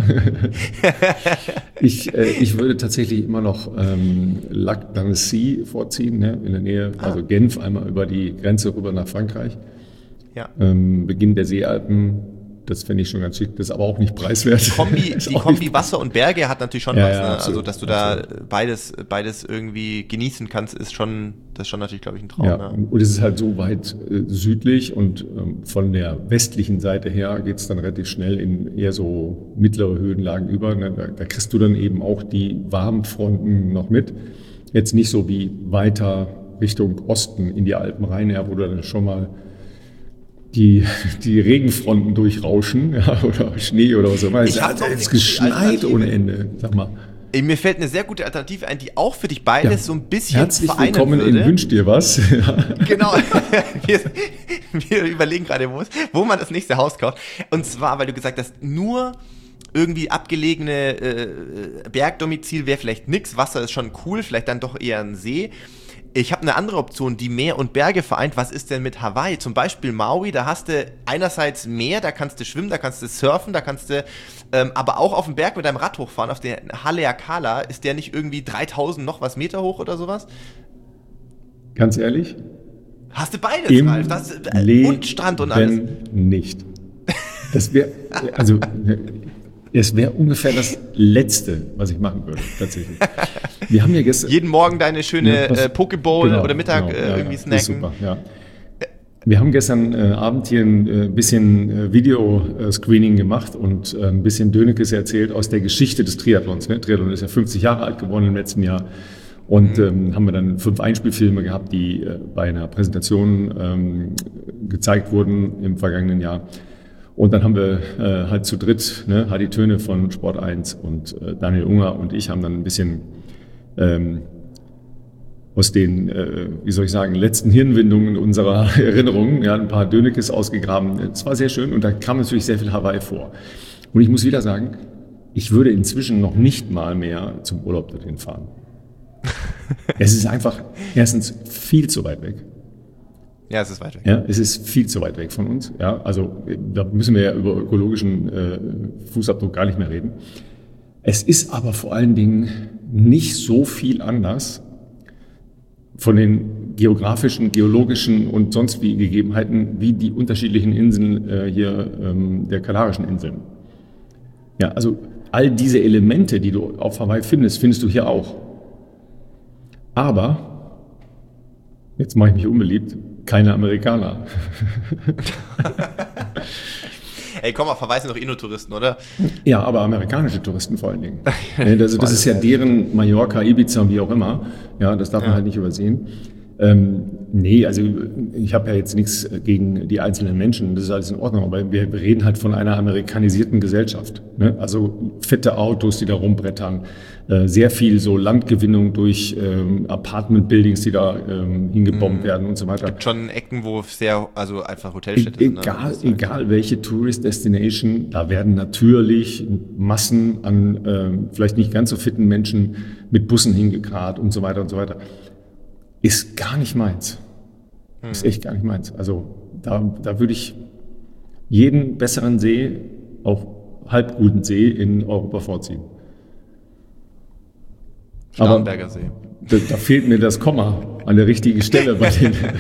Ich würde tatsächlich immer noch Lac d'Annecy vorziehen, ne, in der Nähe, also Genf, einmal über die Grenze rüber nach Frankreich. Ja. Beginn der Seealpen. Das fände ich schon ganz schick, das ist aber auch nicht preiswert. Die Kombi Wasser und Berge hat natürlich schon was, ne? Absolut, also dass du da beides irgendwie genießen kannst, das ist schon natürlich, glaube ich, ein Traum. Ja, ne? Und es ist halt so weit südlich und von der westlichen Seite her geht es dann relativ schnell in eher so mittlere Höhenlagen über. Ne? Da kriegst du dann eben auch die Warmfronten noch mit. Jetzt nicht so wie weiter Richtung Osten in die Alpen rein, ja, wo du dann schon mal die Regenfronten durchrauschen, ja, oder Schnee oder was auch immer. Es hat jetzt geschneit ohne Ende, sag mal. Mir fällt eine sehr gute Alternative ein, die auch für dich beides so ein bisschen herzlich willkommen in Wünsch dir was. Genau. Wir überlegen gerade, wo man das nächste Haus kauft. Und zwar, weil du gesagt hast, nur irgendwie abgelegene Bergdomizil wäre vielleicht nix. Wasser ist schon cool, vielleicht dann doch eher ein See. Ich habe eine andere Option, die Meer und Berge vereint. Was ist denn mit Hawaii? Zum Beispiel Maui, da hast du einerseits Meer, da kannst du schwimmen, da kannst du surfen, da kannst du aber auch auf dem Berg mit deinem Rad hochfahren. Auf der Haleakala, ist der nicht irgendwie 3000 noch was Meter hoch oder sowas? Ganz ehrlich, Hast du beides, Ralf? Und Strand und alles? Nicht. Das wäre, also, es wäre ungefähr das Letzte, was ich machen würde, tatsächlich. Wir haben ja gestern... Jeden Morgen deine schöne Pokeball oder Mittag irgendwie snacken. Super, ja. Wir haben gestern Abend hier ein bisschen Videoscreening gemacht und ein bisschen Dönekes erzählt aus der Geschichte des Triathlons. Ne? Triathlon ist ja 50 Jahre alt geworden im letzten Jahr. Und haben wir dann 5 Einspielfilme gehabt, die bei einer Präsentation gezeigt wurden im vergangenen Jahr. Und dann haben wir halt zu dritt, ne, Hadi Töne von Sport 1 und Daniel Unger und ich haben dann ein bisschen aus den, wie soll ich sagen, letzten Hirnwindungen unserer Erinnerungen, ja, ein paar Dönekes ausgegraben. Es war sehr schön und da kam natürlich sehr viel Hawaii vor. Und ich muss wieder sagen, ich würde inzwischen noch nicht mal mehr zum Urlaub dorthin fahren. Es ist einfach erstens viel zu weit weg. Ja, es ist weit weg. Ja, es ist viel zu weit weg von uns. Ja, also da müssen wir ja über ökologischen Fußabdruck gar nicht mehr reden. Es ist aber vor allen Dingen nicht so viel anders von den geografischen, geologischen und sonst wie Gegebenheiten wie die unterschiedlichen Inseln hier der Kanarischen Inseln. Ja, also all diese Elemente, die du auf Hawaii findest, findest du hier auch. Aber, jetzt mache ich mich unbeliebt, keine Amerikaner. Ey, komm mal, verweisen doch nur Touristen, oder? Ja, aber amerikanische Touristen vor allen Dingen. Also das ist ja deren Mallorca, Ibiza und wie auch immer. Ja, das darf man halt nicht übersehen. Nee, also ich habe ja jetzt nichts gegen die einzelnen Menschen, das ist alles in Ordnung, aber wir reden halt von einer amerikanisierten Gesellschaft. Ne? Also fette Autos, die da rumbrettern, sehr viel so Landgewinnung durch Apartment-Buildings, die da hingebombt werden und so weiter. Es gibt schon Ecken, wo also einfach Hotelstädte sind. Egal welche Tourist-Destination, da werden natürlich Massen an vielleicht nicht ganz so fitten Menschen mit Bussen hingekarrt und so weiter und so weiter. Ist gar nicht meins. Ist echt gar nicht meins. Also da würde ich jeden besseren See, auch halb guten See in Europa vorziehen. Starnberger See. Da fehlt mir das Komma an der richtigen Stelle bei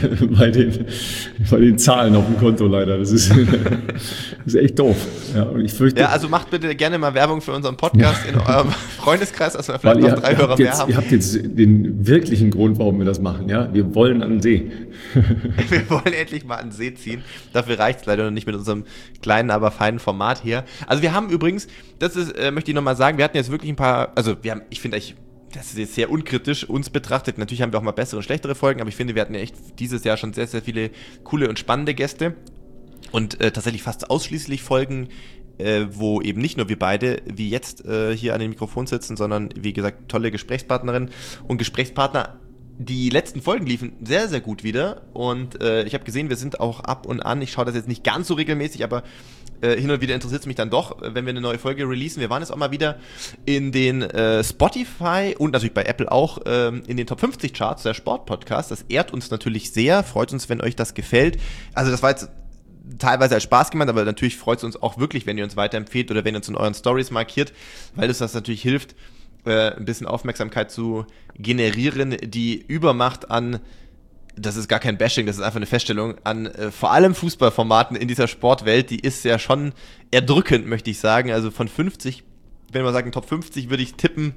den Zahlen auf dem Konto leider. Das ist echt doof. Ja, und ich fürchte, ja, also macht bitte gerne mal Werbung für unseren Podcast in eurem Freundeskreis, dass wir vielleicht noch 3 Hörer mehr haben. Ihr habt jetzt den wirklichen Grund, warum wir das machen. Ja, wir wollen an den See. Wir wollen endlich mal an den See ziehen. Dafür reicht es leider noch nicht mit unserem kleinen, aber feinen Format hier. Also wir haben übrigens, das ist, möchte ich nochmal sagen, wir hatten jetzt wirklich ein paar, also ich finde eigentlich, das ist jetzt sehr unkritisch uns betrachtet. Natürlich haben wir auch mal bessere und schlechtere Folgen, aber ich finde, wir hatten ja echt dieses Jahr schon sehr, sehr viele coole und spannende Gäste. Und tatsächlich fast ausschließlich Folgen, wo eben nicht nur wir beide wie jetzt hier an dem Mikrofon sitzen, sondern wie gesagt tolle Gesprächspartnerinnen und Gesprächspartner. Die letzten Folgen liefen sehr, sehr gut wieder und ich habe gesehen, wir sind auch ab und an, ich schaue das jetzt nicht ganz so regelmäßig, aber hin und wieder interessiert es mich dann doch, wenn wir eine neue Folge releasen. Wir waren jetzt auch mal wieder in den Spotify und natürlich bei Apple auch in den Top 50 Charts der Sportpodcast. Das ehrt uns natürlich sehr, freut uns, wenn euch das gefällt. Also das war jetzt teilweise als Spaß gemeint, aber natürlich freut es uns auch wirklich, wenn ihr uns weiterempfehlt oder wenn ihr uns in euren Stories markiert, weil uns das natürlich hilft, ein bisschen Aufmerksamkeit zu generieren. Die Übermacht an, das ist gar kein Bashing, das ist einfach eine Feststellung, an vor allem Fußballformaten in dieser Sportwelt, die ist ja schon erdrückend, möchte ich sagen. Also von 50, wenn wir sagen Top 50, würde ich tippen,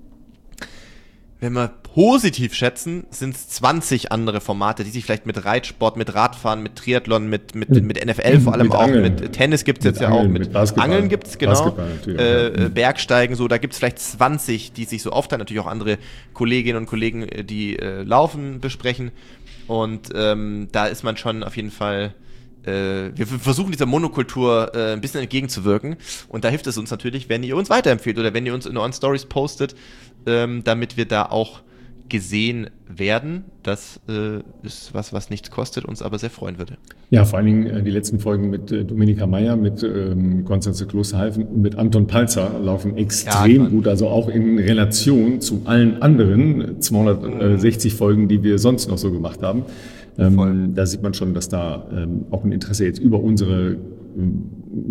wenn wir positiv schätzen, sind es 20 andere Formate, die sich vielleicht mit Reitsport, mit Radfahren, mit Triathlon, mit NFL vor allem mit auch, Angeln. Mit Tennis gibt es jetzt ja auch, mit Angeln gibt es, genau, Bergsteigen, so, da gibt es vielleicht 20, die sich so aufteilen, natürlich auch andere Kolleginnen und Kollegen, die Laufen besprechen und da ist man schon auf jeden Fall, wir versuchen dieser Monokultur ein bisschen entgegenzuwirken und da hilft es uns natürlich, wenn ihr uns weiterempfehlt oder wenn ihr uns in euren Stories postet, damit wir da auch gesehen werden. Das ist was nichts kostet, uns aber sehr freuen würde. Ja, vor allen Dingen die letzten Folgen mit Dominika Meier, mit Konstanze Klosterhalfen und mit Anton Palzer laufen extrem gut, also auch in Relation zu allen anderen 260 Folgen, die wir sonst noch so gemacht haben. Da sieht man schon, dass da auch ein Interesse jetzt über unsere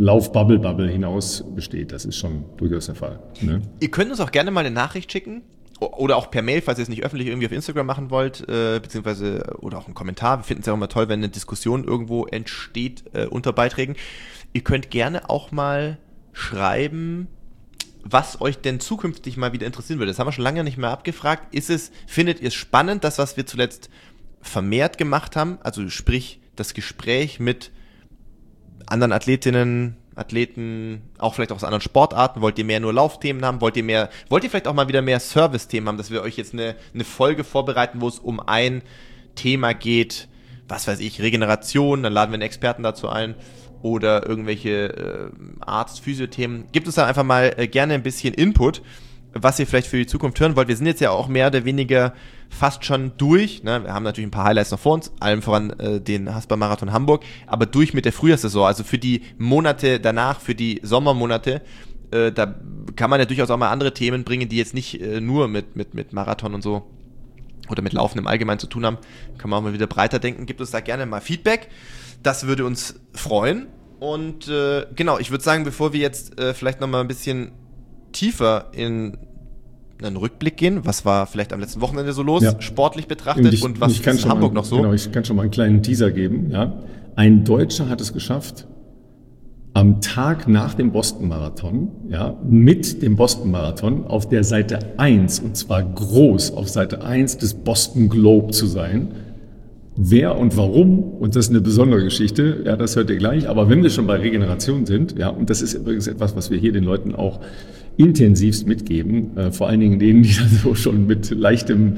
Lauf-Bubble hinaus besteht. Das ist schon durchaus der Fall. Ne? Ihr könnt uns auch gerne mal eine Nachricht schicken, oder auch per Mail, falls ihr es nicht öffentlich irgendwie auf Instagram machen wollt, beziehungsweise oder auch einen Kommentar. Wir finden es ja auch immer toll, wenn eine Diskussion irgendwo entsteht unter Beiträgen. Ihr könnt gerne auch mal schreiben, was euch denn zukünftig mal wieder interessieren würde. Das haben wir schon lange nicht mehr abgefragt. Findet ihr es spannend, das, was wir zuletzt vermehrt gemacht haben? Also sprich, das Gespräch mit anderen Athletinnen, Athleten, auch vielleicht aus anderen Sportarten. Wollt ihr mehr nur Laufthemen haben? Wollt ihr vielleicht auch mal wieder mehr Service-Themen haben, dass wir euch jetzt eine Folge vorbereiten, wo es um ein Thema geht, was weiß ich, Regeneration, dann laden wir einen Experten dazu ein oder irgendwelche Arzt-Physio-Themen. Gebt uns da einfach mal gerne ein bisschen Input, was ihr vielleicht für die Zukunft hören wollt. Wir sind jetzt ja auch mehr oder weniger fast schon durch. Ne? Wir haben natürlich ein paar Highlights noch vor uns, allem voran den Haspa-Marathon Hamburg, aber durch mit der Frühjahrssaison, also für die Monate danach, für die Sommermonate, da kann man ja durchaus auch mal andere Themen bringen, die jetzt nicht nur mit Marathon und so oder mit Laufen im Allgemeinen zu tun haben. Kann man auch mal wieder breiter denken. Gibt uns da gerne mal Feedback. Das würde uns freuen. Und genau, ich würde sagen, bevor wir jetzt vielleicht nochmal ein bisschen tiefer in einen Rückblick gehen, was war vielleicht am letzten Wochenende so los, sportlich betrachtet, und was ist in Hamburg noch so? Genau, ich kann schon mal einen kleinen Teaser geben. Ja. Ein Deutscher hat es geschafft, am Tag nach dem Boston-Marathon, ja, mit dem Boston-Marathon auf der Seite 1, und zwar groß auf Seite 1 des Boston Globe zu sein. Wer und warum, und das ist eine besondere Geschichte, ja, das hört ihr gleich, aber wenn wir schon bei Regeneration sind, ja, und das ist übrigens etwas, was wir hier den Leuten auch intensivst mitgeben, vor allen Dingen denen, die dann so schon mit leichtem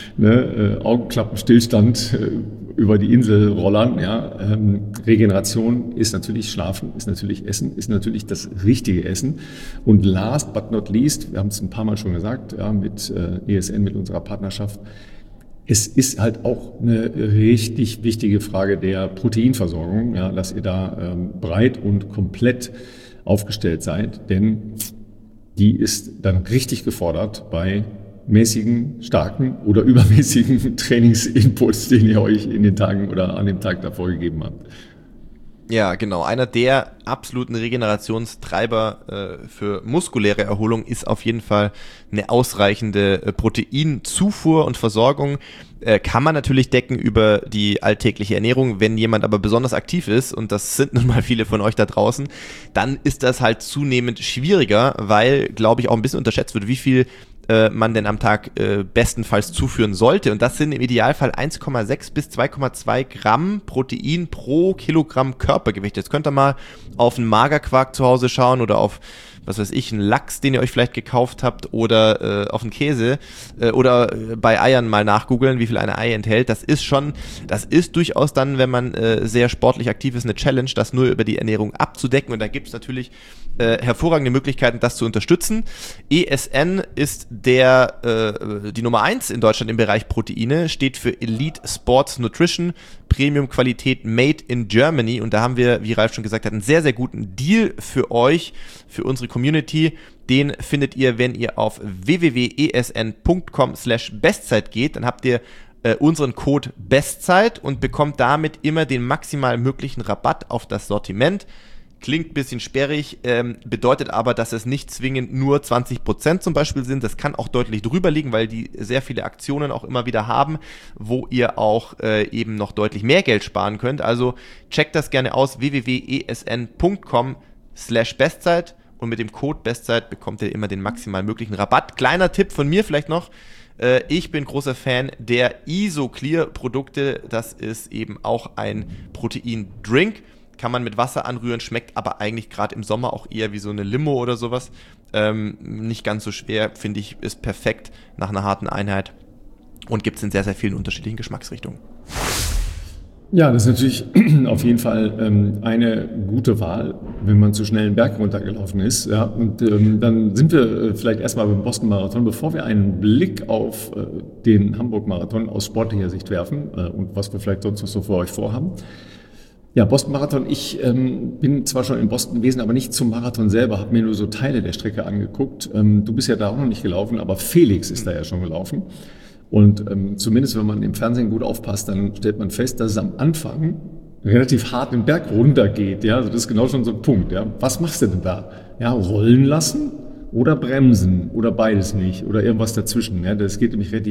Augenklappenstillstand über die Insel rollern, ja, Regeneration ist natürlich Schlafen, ist natürlich Essen, ist natürlich das richtige Essen, und last but not least, wir haben es ein paar Mal schon gesagt, ja, mit ESN, mit unserer Partnerschaft, es ist halt auch eine richtig wichtige Frage der Proteinversorgung, ja, dass ihr da breit und komplett aufgestellt seid, denn die ist dann richtig gefordert bei mäßigen, starken oder übermäßigen Trainingsinputs, den ihr euch in den Tagen oder an dem Tag davor gegeben habt. Ja, genau. Einer der absoluten Regenerationstreiber für muskuläre Erholung ist auf jeden Fall eine ausreichende Proteinzufuhr und Versorgung. Kann man natürlich decken über die alltägliche Ernährung. Wenn jemand aber besonders aktiv ist, und das sind nun mal viele von euch da draußen, dann ist das halt zunehmend schwieriger, weil, glaube ich, auch ein bisschen unterschätzt wird, wie viel man denn am Tag bestenfalls zuführen sollte. Und das sind im Idealfall 1,6 bis 2,2 Gramm Protein pro Kilogramm Körpergewicht. Jetzt könnt ihr mal auf einen Magerquark zu Hause schauen oder auf, was weiß ich, einen Lachs, den ihr euch vielleicht gekauft habt, oder auf einen Käse oder bei Eiern mal nachgoogeln, wie viel ein Ei enthält. Das ist durchaus dann, wenn man sehr sportlich aktiv ist, eine Challenge, das nur über die Ernährung abzudecken. Und da gibt es natürlich hervorragende Möglichkeiten, das zu unterstützen. ESN ist die Nummer 1 in Deutschland im Bereich Proteine, steht für Elite Sports Nutrition, Premium-Qualität made in Germany, und da haben wir, wie Ralf schon gesagt hat, einen sehr, sehr guten Deal für euch, für unsere Community. Den findet ihr, wenn ihr auf www.esn.com/Bestzeit geht, dann habt ihr unseren Code Bestzeit und bekommt damit immer den maximal möglichen Rabatt auf das Sortiment. Klingt ein bisschen sperrig, bedeutet aber, dass es nicht zwingend nur 20% zum Beispiel sind. Das kann auch deutlich drüber liegen, weil die sehr viele Aktionen auch immer wieder haben, wo ihr auch eben noch deutlich mehr Geld sparen könnt. Also checkt das gerne aus, www.esn.com/Bestzeit, und mit dem Code Bestzeit bekommt ihr immer den maximal möglichen Rabatt. Kleiner Tipp von mir vielleicht noch. Ich bin großer Fan der Isoclear-Produkte. Das ist eben auch ein Protein-Drink. Kann man mit Wasser anrühren, schmeckt aber eigentlich gerade im Sommer auch eher wie so eine Limo oder sowas. Nicht ganz so schwer, finde ich, ist perfekt nach einer harten Einheit und gibt es in sehr, sehr vielen unterschiedlichen Geschmacksrichtungen. Ja, das ist natürlich auf jeden Fall eine gute Wahl, wenn man zu schnell einen Berg runtergelaufen ist. Ja, und dann sind wir vielleicht erstmal beim Boston-Marathon, bevor wir einen Blick auf den Hamburg-Marathon aus sportlicher Sicht werfen und was wir vielleicht sonst noch so für euch vorhaben. Ja, Boston-Marathon. Ich bin zwar schon in Boston gewesen, aber nicht zum Marathon selber, habe mir nur so Teile der Strecke angeguckt. Du bist ja da auch noch nicht gelaufen, aber Felix ist da ja schon gelaufen. Und zumindest, wenn man im Fernsehen gut aufpasst, dann stellt man fest, dass es am Anfang relativ hart den Berg runter geht. Ja, also das ist genau schon so ein Punkt. Ja, was machst du denn da? Ja, rollen lassen oder bremsen oder beides nicht oder irgendwas dazwischen. Ja, das geht nämlich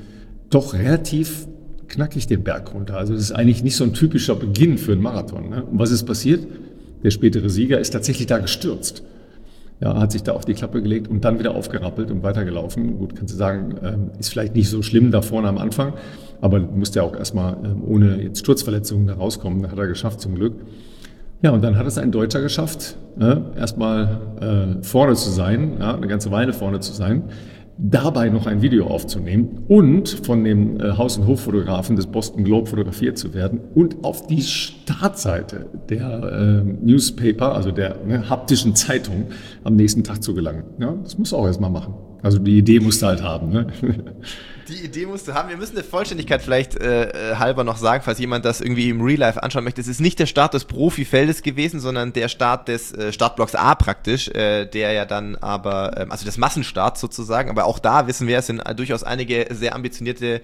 relativ knackig den Berg runter. Also das ist eigentlich nicht so ein typischer Beginn für einen Marathon. Ne? Und was ist passiert? Der spätere Sieger ist tatsächlich da gestürzt. Ja, hat sich da auf die Klappe gelegt und dann wieder aufgerappelt und weitergelaufen. Gut, kannst du sagen, ist vielleicht nicht so schlimm da vorne am Anfang, aber du musst ja auch erstmal ohne jetzt Sturzverletzungen da rauskommen. Das hat er geschafft zum Glück. Ja, und dann hat es ein Deutscher geschafft, erstmal vorne zu sein, ja, eine ganze Weile vorne zu sein, dabei noch ein Video aufzunehmen und von dem Haus- und Hoffotografen des Boston Globe fotografiert zu werden und auf die Startseite der Newspaper, also der haptischen Zeitung, am nächsten Tag zu gelangen. Ja, das musst du auch erstmal machen. Also die Idee musst du halt haben. Ne? Die Idee musst du haben. Wir müssen der Vollständigkeit vielleicht halber noch sagen, falls jemand das irgendwie im Real Life anschauen möchte. Es ist nicht der Start des Profifeldes gewesen, sondern der Start des Startblocks A praktisch, der ja dann aber, also des Massenstarts sozusagen. Aber auch da wissen wir, es sind durchaus einige sehr ambitionierte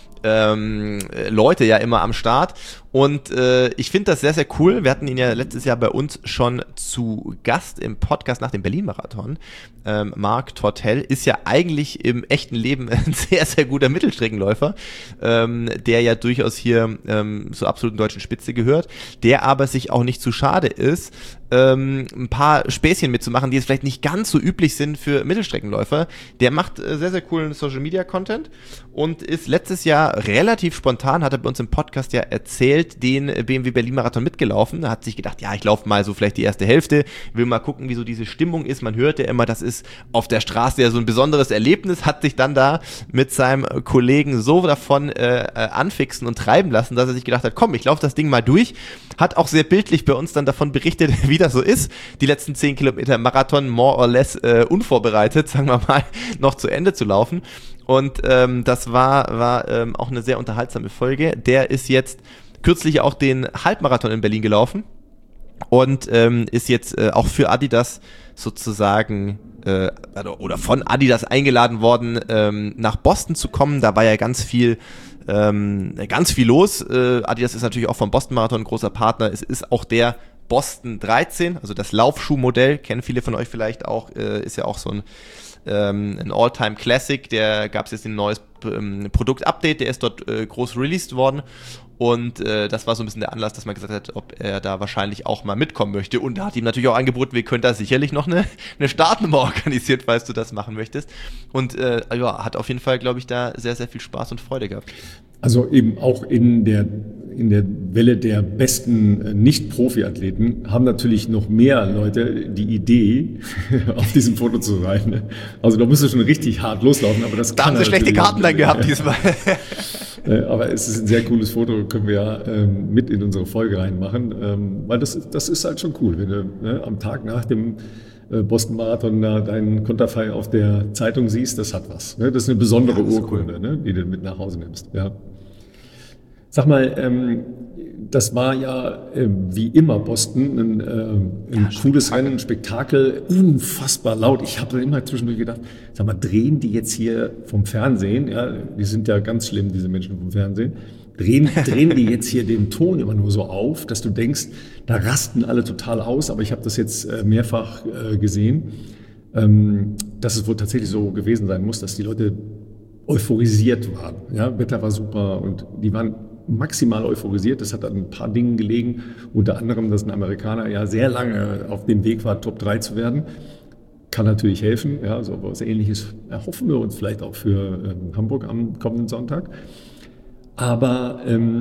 Leute ja immer am Start und ich finde das sehr, sehr cool. Wir hatten ihn ja letztes Jahr bei uns schon zu Gast im Podcast nach dem Berlin-Marathon. Marc Tortel ist ja eigentlich im echten Leben ein sehr, sehr guter Mittelstreckenläufer, der ja durchaus hier zur absoluten deutschen Spitze gehört, der aber sich auch nicht zu schade ist, ein paar Späßchen mitzumachen, die jetzt vielleicht nicht ganz so üblich sind für Mittelstreckenläufer. Der macht sehr, sehr coolen Social-Media-Content und ist letztes Jahr relativ spontan, hat er bei uns im Podcast ja erzählt, den BMW Berlin-Marathon mitgelaufen. Er hat sich gedacht, ja, ich laufe mal so vielleicht die erste Hälfte, will mal gucken, wie so diese Stimmung ist. Man hört ja immer, das ist auf der Straße ja so ein besonderes Erlebnis, hat sich dann da mit seinem Kollegen so davon anfixen und treiben lassen, dass er sich gedacht hat, komm, ich laufe das Ding mal durch. Hat auch sehr bildlich bei uns dann davon berichtet, wie das so ist, die letzten 10 Kilometer Marathon more or less unvorbereitet, sagen wir mal, noch zu Ende zu laufen. Und das war auch eine sehr unterhaltsame Folge. Der ist jetzt kürzlich auch den Halbmarathon in Berlin gelaufen und ist jetzt auch für Adidas sozusagen oder von Adidas eingeladen worden, nach Boston zu kommen. Da war ja ganz viel los. Adidas ist natürlich auch vom Boston Marathon ein großer Partner. Es ist auch der Boston 13, also das Laufschuhmodell, kennen viele von euch vielleicht auch, ist ja auch so ein All-Time Classic. Der gab es jetzt ein neues Produkt-Update, der ist dort groß released worden. Und das war so ein bisschen der Anlass, dass man gesagt hat, ob er da wahrscheinlich auch mal mitkommen möchte. Und er hat ihm natürlich auch angeboten, wir können da sicherlich noch eine Startnummer organisiert, falls du das machen möchtest. Und ja, hat auf jeden Fall, glaube ich, da sehr, sehr viel Spaß und Freude gehabt. Also eben auch in der Welle der besten Nicht-Profi-Athleten haben natürlich noch mehr Leute die Idee, auf diesem Foto zu sein. Ne? Also da musst du schon richtig hart loslaufen. Aber das da haben sie schlechte Karten dann gehabt diesmal. Aber es ist ein sehr cooles Foto, können wir ja mit in unsere Folge reinmachen. Weil das ist halt schon cool, wenn du am Tag nach dem Boston Marathon da deinen Konterfei auf der Zeitung siehst, das hat was. Ne? Das ist eine besondere Urkunde, cool. Ne? Die du mit nach Hause nimmst. Ja. Sag mal, das war ja wie immer Boston ein cooles Rennen, ein Spektakel, unfassbar laut. Ich habe immer zwischendurch gedacht, sag mal, drehen die jetzt hier vom Fernsehen, ja, die sind ja ganz schlimm, diese Menschen vom Fernsehen, drehen die jetzt hier den Ton immer nur so auf, dass du denkst, da rasten alle total aus, aber ich habe das jetzt mehrfach gesehen, dass es wohl tatsächlich so gewesen sein muss, dass die Leute euphorisiert waren. Ja, Wetter war super und die waren maximal euphorisiert. Das hat an ein paar Dingen gelegen, unter anderem, dass ein Amerikaner ja sehr lange auf dem Weg war, Top 3 zu werden. Kann natürlich helfen. Ja, so was Ähnliches erhoffen wir uns vielleicht auch für Hamburg am kommenden Sonntag. Aber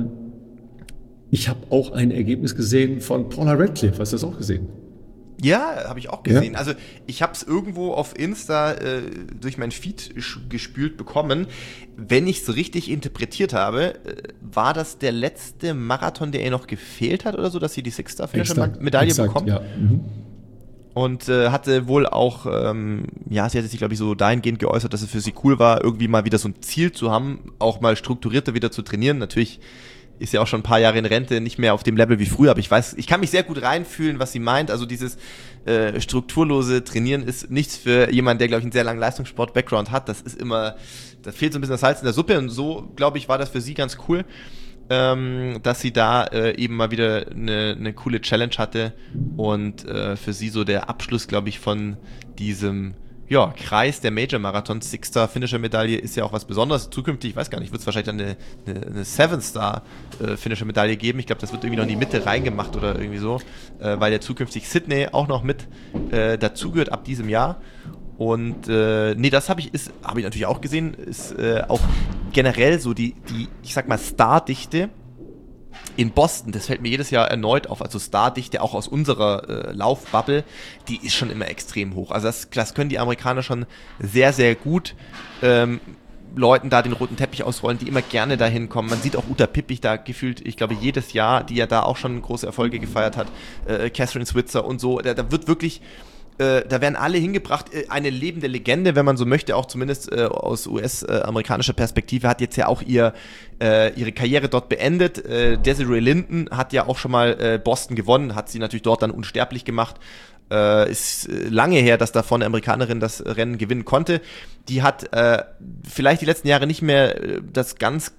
ich habe auch ein Ergebnis gesehen von Paula Radcliffe. Hast du das auch gesehen? Ja, habe ich auch gesehen. Ja. Also ich habe es irgendwo auf Insta durch mein Feed gespült bekommen. Wenn ich es richtig interpretiert habe, war das der letzte Marathon, der ihr noch gefehlt hat oder so, dass sie die Six-Star-Finisher-Medaille bekommt? Ja. Mhm. Und hatte wohl auch, sie hatte sich, glaube ich, so dahingehend geäußert, dass es für sie cool war, irgendwie mal wieder so ein Ziel zu haben, auch mal strukturierter wieder zu trainieren. Natürlich ist ja auch schon ein paar Jahre in Rente, nicht mehr auf dem Level wie früher, aber ich kann mich sehr gut reinfühlen, was sie meint. Also dieses strukturlose Trainieren ist nichts für jemanden, der, glaube ich, einen sehr langen Leistungssport-Background hat. Das ist immer, da fehlt so ein bisschen das Salz in der Suppe und so, glaube ich, war das für sie ganz cool, dass sie da eben mal wieder eine coole Challenge hatte und für sie so der Abschluss, glaube ich, von diesem Kreis der Major-Marathon, Six-Star Finisher-Medaille ist ja auch was Besonderes. Zukünftig, ich weiß gar nicht, wird es wahrscheinlich dann eine Seven-Star Finisher-Medaille geben. Ich glaube, das wird irgendwie noch in die Mitte reingemacht oder irgendwie so, weil ja zukünftig Sydney auch noch mit dazugehört ab diesem Jahr. Und das habe ich natürlich auch gesehen, ist auch generell so die, ich sag mal, Stardichte in Boston, das fällt mir jedes Jahr erneut auf, also Stardichte auch aus unserer Laufbubble, die ist schon immer extrem hoch. Also das können die Amerikaner schon sehr, sehr gut Leuten da den roten Teppich ausrollen, die immer gerne dahin kommen. Man sieht auch Uta Pippich da gefühlt, ich glaube jedes Jahr, die ja da auch schon große Erfolge gefeiert hat, Catherine Switzer und so, da wird wirklich... Da werden alle hingebracht, eine lebende Legende, wenn man so möchte, auch zumindest aus US-amerikanischer Perspektive, hat jetzt ja auch ihre Karriere dort beendet. Desiree Linden hat ja auch schon mal Boston gewonnen, hat sie natürlich dort dann unsterblich gemacht. Ist lange her, dass da vorne eine Amerikanerin das Rennen gewinnen konnte. Die hat vielleicht die letzten Jahre nicht mehr das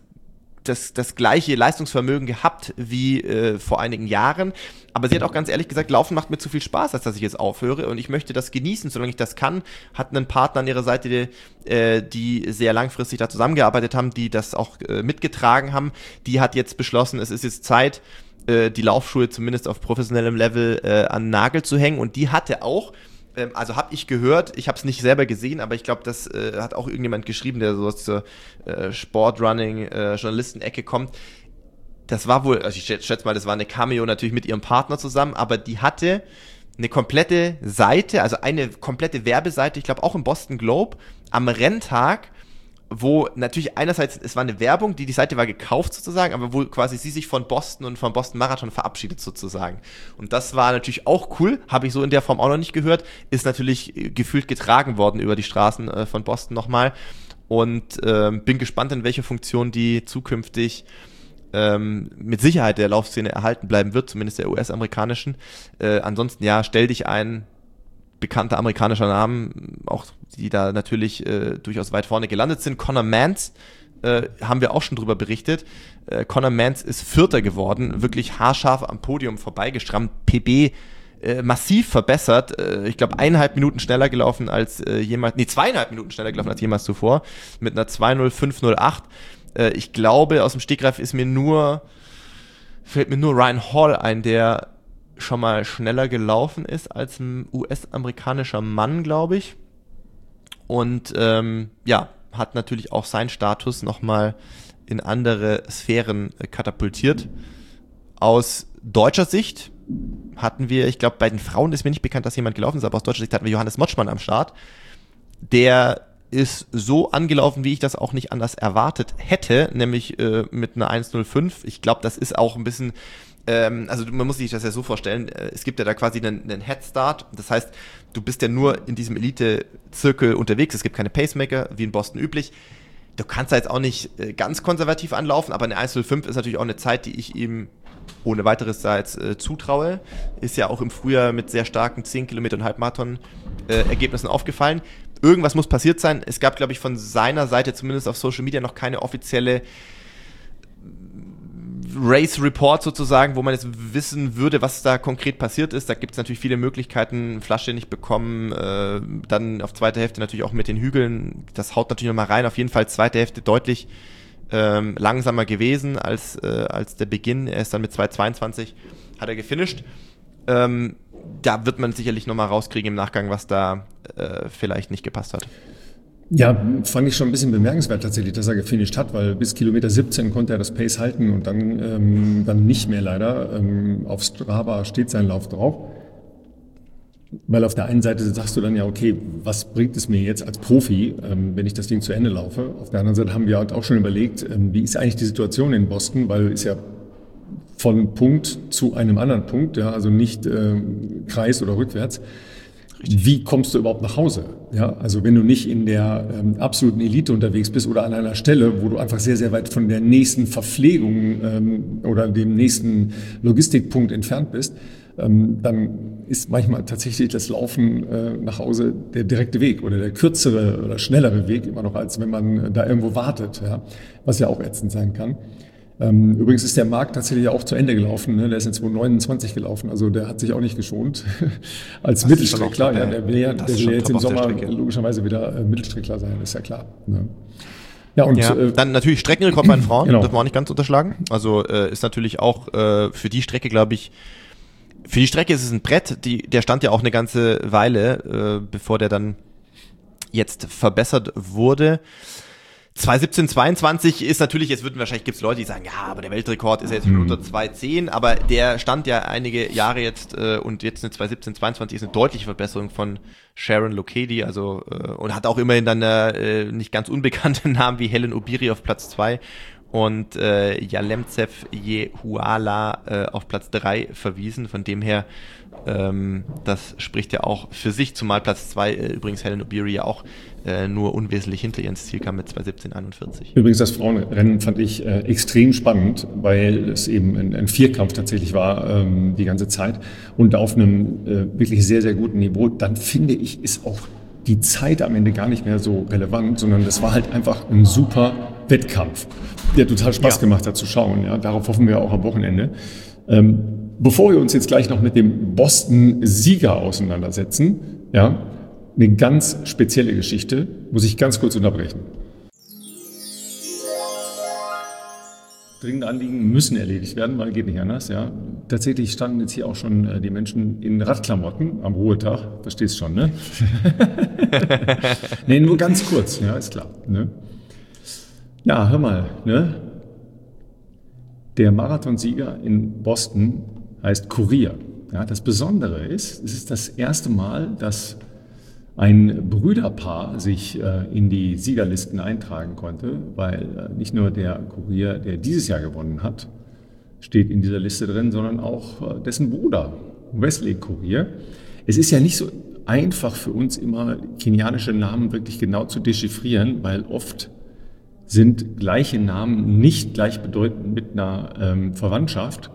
gleiche Leistungsvermögen gehabt wie vor einigen Jahren. Aber sie hat auch ganz ehrlich gesagt, Laufen macht mir zu viel Spaß, als dass ich jetzt aufhöre. Und ich möchte das genießen, solange ich das kann. Hat einen Partner an ihrer Seite, die sehr langfristig da zusammengearbeitet haben, die das auch mitgetragen haben. Die hat jetzt beschlossen, es ist jetzt Zeit, die Laufschuhe zumindest auf professionellem Level an den Nagel zu hängen. Und die hatte auch, also habe ich gehört, ich habe es nicht selber gesehen, aber ich glaube, das hat auch irgendjemand geschrieben, der so aus der Sportrunning-Journalisten-Ecke kommt. Das war wohl, also ich schätze mal, das war eine Cameo natürlich mit ihrem Partner zusammen, aber die hatte eine komplette Seite, also eine komplette Werbeseite, ich glaube auch im Boston Globe, am Renntag, wo natürlich einerseits, es war eine Werbung, die Seite war gekauft sozusagen, aber wo quasi sie sich von Boston und vom Boston Marathon verabschiedet sozusagen. Und das war natürlich auch cool, habe ich so in der Form auch noch nicht gehört, ist natürlich gefühlt getragen worden über die Straßen von Boston nochmal und bin gespannt, in welcher Funktion die zukünftig mit Sicherheit der Laufszene erhalten bleiben wird, zumindest der US-amerikanischen. Ansonsten, ja, stell dich ein, bekannter amerikanischer Namen, auch die da natürlich durchaus weit vorne gelandet sind. Conor Mantz, haben wir auch schon drüber berichtet. Conor Mantz ist Vierter geworden, wirklich haarscharf am Podium vorbeigeschrammt, PB massiv verbessert. Ich glaube, 1,5 Minuten schneller gelaufen als 2,5 Minuten schneller gelaufen als jemals zuvor, mit einer 2:05:08. Ich glaube, aus dem Stegreif fällt mir nur Ryan Hall ein, der schon mal schneller gelaufen ist als ein US-amerikanischer Mann, glaube ich. Und hat natürlich auch seinen Status nochmal in andere Sphären katapultiert. Aus deutscher Sicht hatten wir, ich glaube, bei den Frauen ist mir nicht bekannt, dass jemand gelaufen ist, aber aus deutscher Sicht hatten wir Johannes Motschmann am Start. Der ist so angelaufen, wie ich das auch nicht anders erwartet hätte, nämlich mit einer 1:05. Ich glaube, das ist auch ein bisschen, also man muss sich das ja so vorstellen, es gibt ja da quasi einen Headstart, das heißt, du bist ja nur in diesem Elite-Zirkel unterwegs, es gibt keine Pacemaker, wie in Boston üblich. Du kannst da jetzt auch nicht ganz konservativ anlaufen, aber eine 1:05 ist natürlich auch eine Zeit, die ich ihm ohne weiteres da jetzt zutraue. Ist ja auch im Frühjahr mit sehr starken 10 Kilometer und Halbmarathon-Ergebnissen aufgefallen. Irgendwas muss passiert sein. Es gab, glaube ich, von seiner Seite zumindest auf Social Media noch keine offizielle Race Report sozusagen, wo man jetzt wissen würde, was da konkret passiert ist. Da gibt es natürlich viele Möglichkeiten, Flasche nicht bekommen, dann auf zweiter Hälfte natürlich auch mit den Hügeln. Das haut natürlich nochmal rein. Auf jeden Fall zweite Hälfte deutlich langsamer gewesen als der Beginn. Er ist dann mit 2:22 hat er gefinisht. Da wird man sicherlich nochmal rauskriegen im Nachgang, was da vielleicht nicht gepasst hat. Ja, fand ich schon ein bisschen bemerkenswert tatsächlich, dass er gefinisht hat, weil bis Kilometer 17 konnte er das Pace halten und dann nicht mehr leider. Auf Strava steht sein Lauf drauf. Weil auf der einen Seite sagst du dann ja, okay, was bringt es mir jetzt als Profi, wenn ich das Ding zu Ende laufe? Auf der anderen Seite haben wir halt auch schon überlegt, wie ist eigentlich die Situation in Boston, weil ist ja von Punkt zu einem anderen Punkt, ja, also nicht Kreis oder rückwärts. Richtig. Wie kommst du überhaupt nach Hause? Ja, also wenn du nicht in der absoluten Elite unterwegs bist oder an einer Stelle, wo du einfach sehr, sehr weit von der nächsten Verpflegung oder dem nächsten Logistikpunkt entfernt bist, dann ist manchmal tatsächlich das Laufen nach Hause der direkte Weg oder der kürzere oder schnellere Weg immer noch, als wenn man da irgendwo wartet, ja, was ja auch ätzend sein kann. Übrigens ist der Markt tatsächlich auch zu Ende gelaufen. Ne? Der ist in 2029 gelaufen, also der hat sich auch nicht geschont. Als Mittelstreckler, ja, der will ja jetzt im Sommer logischerweise wieder Mittelstreckler sein, ist ja klar. Ne? Ja, und dann natürlich Streckenrekord bei den Frauen, genau. Darf man auch nicht ganz unterschlagen. Also ist natürlich auch für die Strecke, glaube ich, für die Strecke ist es ein Brett, der stand ja auch eine ganze Weile, bevor der dann jetzt verbessert wurde. 2:17, 22 ist natürlich, jetzt wahrscheinlich gibt's Leute, die sagen, ja, aber der Weltrekord ist ja jetzt schon unter 2:10, aber der stand ja einige Jahre jetzt und jetzt eine 2:17, 22 ist eine deutliche Verbesserung von Sharon Lokedi, also und hat auch immerhin dann nicht ganz unbekannte Namen wie Helen Obiri auf Platz 2 und Yalemtsev Jehuala auf Platz 3 verwiesen, von dem her das spricht ja auch für sich, zumal Platz 2 übrigens Helen Obiri ja auch nur unwesentlich hinter ihr ins Ziel kam mit 2:17,41. Übrigens das Frauenrennen fand ich extrem spannend, weil es eben ein Vierkampf tatsächlich war die ganze Zeit und auf einem wirklich sehr, sehr guten Niveau. Dann finde ich, ist auch die Zeit am Ende gar nicht mehr so relevant, sondern das war halt einfach ein super Wettkampf, der total Spaß gemacht hat zu schauen. Ja, darauf hoffen wir auch am Wochenende. Bevor wir uns jetzt gleich noch mit dem Boston-Sieger auseinandersetzen, ja, eine ganz spezielle Geschichte, muss ich ganz kurz unterbrechen. Dringende Anliegen müssen erledigt werden, weil geht nicht anders. Ja. Tatsächlich standen jetzt hier auch schon die Menschen in Radklamotten am Ruhetag. Verstehst schon, ne? Nee, nur ganz kurz, ja, ist klar. Ne? Ja, hör mal, ne? Der Marathonsieger in Boston heißt Courier. Ja, das Besondere ist, es ist das erste Mal, dass ein Brüderpaar sich in die Siegerlisten eintragen konnte, weil nicht nur der Courier, der dieses Jahr gewonnen hat, steht in dieser Liste drin, sondern auch dessen Bruder, Wesley Courier. Es ist ja nicht so einfach für uns immer, kenianische Namen wirklich genau zu dechiffrieren, weil oft sind gleiche Namen nicht gleichbedeutend mit einer Verwandtschaft.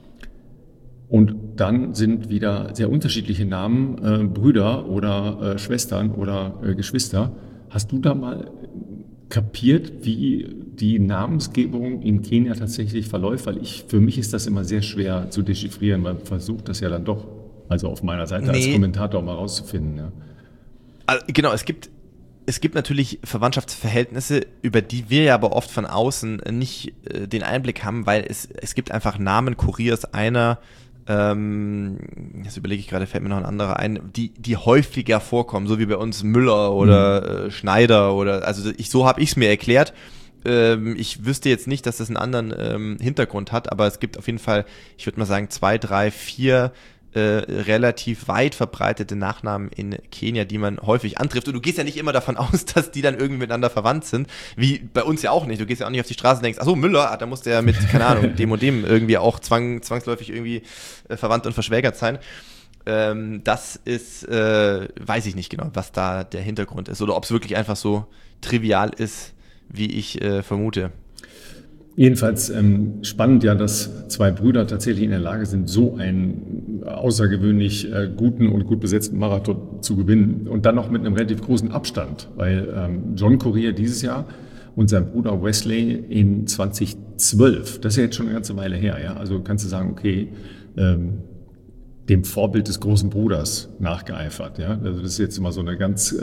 Und dann sind wieder sehr unterschiedliche Namen, Brüder oder Schwestern oder Geschwister. Hast du da mal kapiert, wie die Namensgebung in Kenia tatsächlich verläuft? Weil für mich ist das immer sehr schwer zu dechiffrieren. Man versucht das ja dann doch, also auf meiner Seite als Kommentator mal rauszufinden. Ja. Also, genau, es gibt natürlich Verwandtschaftsverhältnisse, über die wir ja aber oft von außen nicht den Einblick haben, weil es gibt einfach Namen, Couriers einer, jetzt überlege ich gerade, fällt mir noch ein anderer ein, die häufiger vorkommen, so wie bei uns Müller oder Schneider oder, also so habe ich es mir erklärt. Ich wüsste jetzt nicht, dass das einen anderen Hintergrund hat, aber es gibt auf jeden Fall, ich würde mal sagen, 2, 3, 4 relativ weit verbreitete Nachnamen in Kenia, die man häufig antrifft. Und du gehst ja nicht immer davon aus, dass die dann irgendwie miteinander verwandt sind, wie bei uns ja auch nicht. Du gehst ja auch nicht auf die Straße und denkst, ach so, Müller, da muss der mit, keine Ahnung, dem und dem irgendwie auch zwangsläufig irgendwie verwandt und verschwägert sein. Das ist, weiß ich nicht genau, was da der Hintergrund ist oder ob es wirklich einfach so trivial ist, wie ich vermute. Jedenfalls spannend ja, dass zwei Brüder tatsächlich in der Lage sind, so einen außergewöhnlich guten und gut besetzten Marathon zu gewinnen und dann noch mit einem relativ großen Abstand, weil John Courier dieses Jahr und sein Bruder Wesley in 2012, das ist ja jetzt schon eine ganze Weile her, ja, also kannst du sagen, okay, dem Vorbild des großen Bruders nachgeeifert, ja, also das ist jetzt immer so eine ganz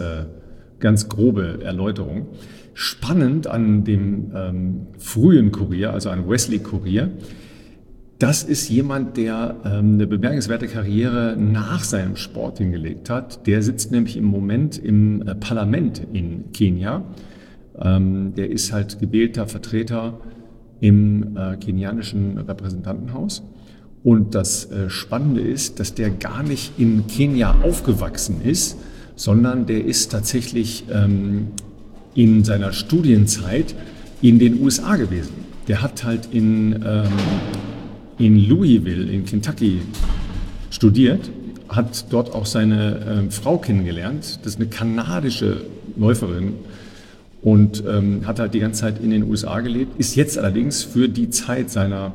grobe Erläuterung. Spannend an dem frühen Courier, also an Wesley Courier, das ist jemand, der eine bemerkenswerte Karriere nach seinem Sport hingelegt hat. Der sitzt nämlich im Moment im Parlament in Kenia. Der ist halt gewählter Vertreter im kenianischen Repräsentantenhaus. Und das Spannende ist, dass der gar nicht in Kenia aufgewachsen ist, sondern der ist tatsächlich in seiner Studienzeit in den USA gewesen. Der hat halt in Louisville in Kentucky studiert, hat dort auch seine Frau kennengelernt. Das ist eine kanadische Läuferin und hat halt die ganze Zeit in den USA gelebt, ist jetzt allerdings für die Zeit seiner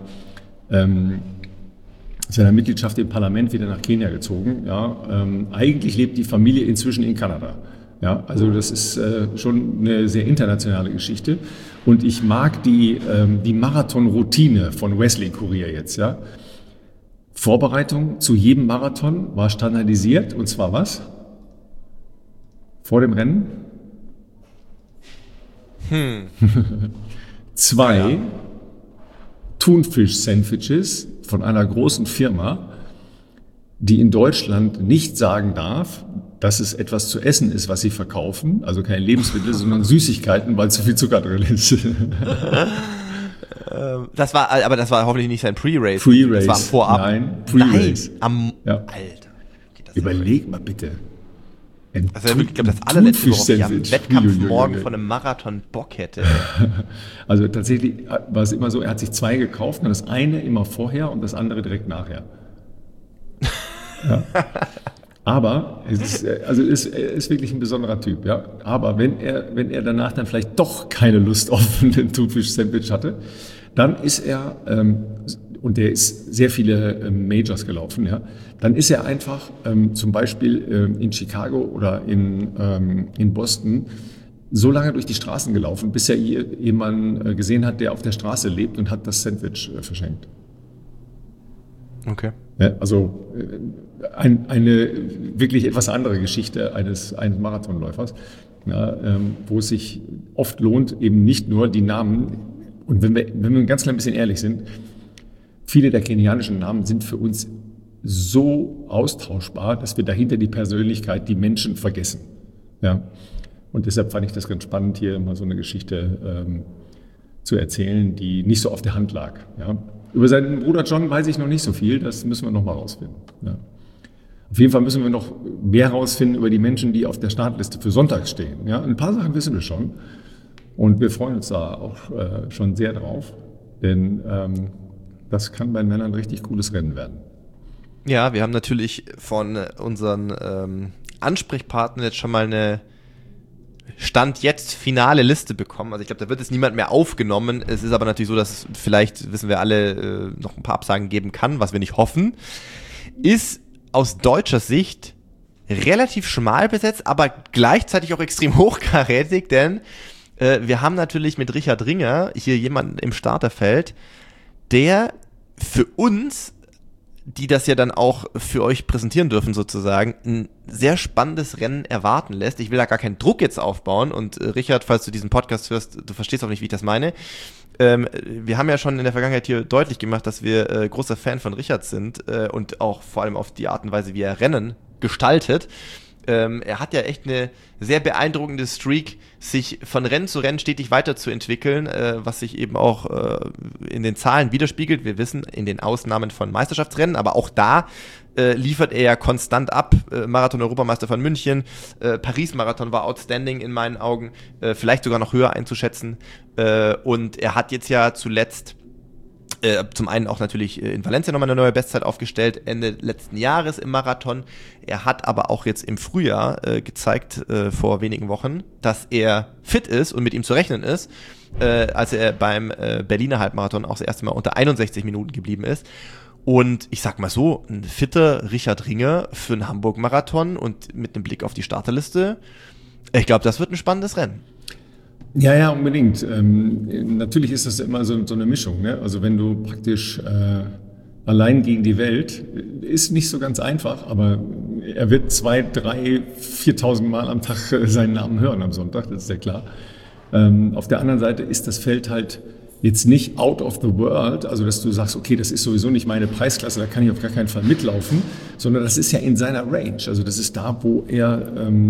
Mitgliedschaft im Parlament wieder nach Kenia gezogen. Ja, eigentlich lebt die Familie inzwischen in Kanada. Ja, also das ist schon eine sehr internationale Geschichte. Und ich mag die Marathon-Routine von Wesley Courier jetzt. Ja. Vorbereitung zu jedem Marathon war standardisiert. Und zwar was? Vor dem Rennen? 2 Thunfisch-Sandwiches von einer großen Firma, die in Deutschland nicht sagen darf, dass es etwas zu essen ist, was sie verkaufen, also keine Lebensmittel, sondern Süßigkeiten, weil zu viel Zucker drin ist. Das war hoffentlich nicht sein Pre-Race. Pre-Race. Das war am Vorab. Nein, Pre-Race. Alter. Überleg mal bitte. Also ich glaube, das allerletzte, worauf ich am Wettkampf morgen von einem Marathon Bock hätte. Also tatsächlich war es immer so, er hat sich 2 gekauft, und das eine immer vorher und das andere direkt nachher. Ja. Aber es ist wirklich ein besonderer Typ. Ja. Aber wenn er danach dann vielleicht doch keine Lust auf ein Thunfisch-Sandwich hatte, dann ist er, und der ist sehr viele Majors gelaufen, ja, dann ist er einfach zum Beispiel in Chicago oder in Boston so lange durch die Straßen gelaufen, bis er jemanden gesehen hat, der auf der Straße lebt, und hat das Sandwich verschenkt. Okay. Ja, also eine wirklich etwas andere Geschichte eines Marathonläufers, ja, wo es sich oft lohnt, eben nicht nur die Namen, und wenn wir ein ganz klein bisschen ehrlich sind, viele der kenianischen Namen sind für uns so austauschbar, dass wir dahinter die Persönlichkeit, die Menschen vergessen. Ja. Und deshalb fand ich das ganz spannend, hier mal so eine Geschichte zu erzählen, die nicht so auf der Hand lag. Ja. Über seinen Bruder John weiß ich noch nicht so viel, das müssen wir noch mal rausfinden. Ja. Auf jeden Fall müssen wir noch mehr rausfinden über die Menschen, die auf der Startliste für Sonntag stehen. Ja. Ein paar Sachen wissen wir schon, und wir freuen uns da auch schon sehr drauf, denn das kann bei Männern ein richtig cooles Rennen werden. Ja, wir haben natürlich von unseren Ansprechpartnern jetzt schon mal eine Stand jetzt finale Liste bekommen. Also ich glaube, da wird jetzt niemand mehr aufgenommen. Es ist aber natürlich so, dass es vielleicht, wissen wir alle, noch ein paar Absagen geben kann, was wir nicht hoffen. Ist aus deutscher Sicht relativ schmal besetzt, aber gleichzeitig auch extrem hochkarätig, denn wir haben natürlich mit Richard Ringer hier jemanden im Starterfeld, der für uns, die das ja dann auch für euch präsentieren dürfen sozusagen, ein sehr spannendes Rennen erwarten lässt. Ich will da gar keinen Druck jetzt aufbauen, und Richard, falls du diesen Podcast hörst, du verstehst auch nicht, wie ich das meine. Wir haben ja schon in der Vergangenheit hier deutlich gemacht, dass wir großer Fan von Richard sind und auch vor allem auf die Art und Weise, wie er Rennen gestaltet. Er hat ja echt eine sehr beeindruckende Streak, sich von Rennen zu Rennen stetig weiterzuentwickeln, was sich eben auch in den Zahlen widerspiegelt. Wir wissen, in den Ausnahmen von Meisterschaftsrennen, aber auch da liefert er ja konstant ab. Marathon-Europameister von München, Paris-Marathon war outstanding in meinen Augen, vielleicht sogar noch höher einzuschätzen. Und er hat jetzt ja zuletzt zum einen auch natürlich in Valencia nochmal eine neue Bestzeit aufgestellt, Ende letzten Jahres im Marathon. Er hat aber auch jetzt im Frühjahr gezeigt, vor wenigen Wochen, dass er fit ist und mit ihm zu rechnen ist, als er beim Berliner Halbmarathon auch das erste Mal unter 61 Minuten geblieben ist. Und ich sag mal so, ein fitter Richard Ringer für einen Hamburg-Marathon und mit einem Blick auf die Starterliste, ich glaube, das wird ein spannendes Rennen. Ja, unbedingt. Natürlich ist das immer so eine Mischung. Ne? Also wenn du praktisch allein gegen die Welt, ist nicht so ganz einfach, aber er wird 2.000, 3.000, 4.000 Mal am Tag seinen Namen hören am Sonntag, das ist ja klar. Auf der anderen Seite ist das Feld halt jetzt nicht out of the world, also dass du sagst, okay, das ist sowieso nicht meine Preisklasse, da kann ich auf gar keinen Fall mitlaufen, sondern das ist ja in seiner Range. Also das ist da, wo er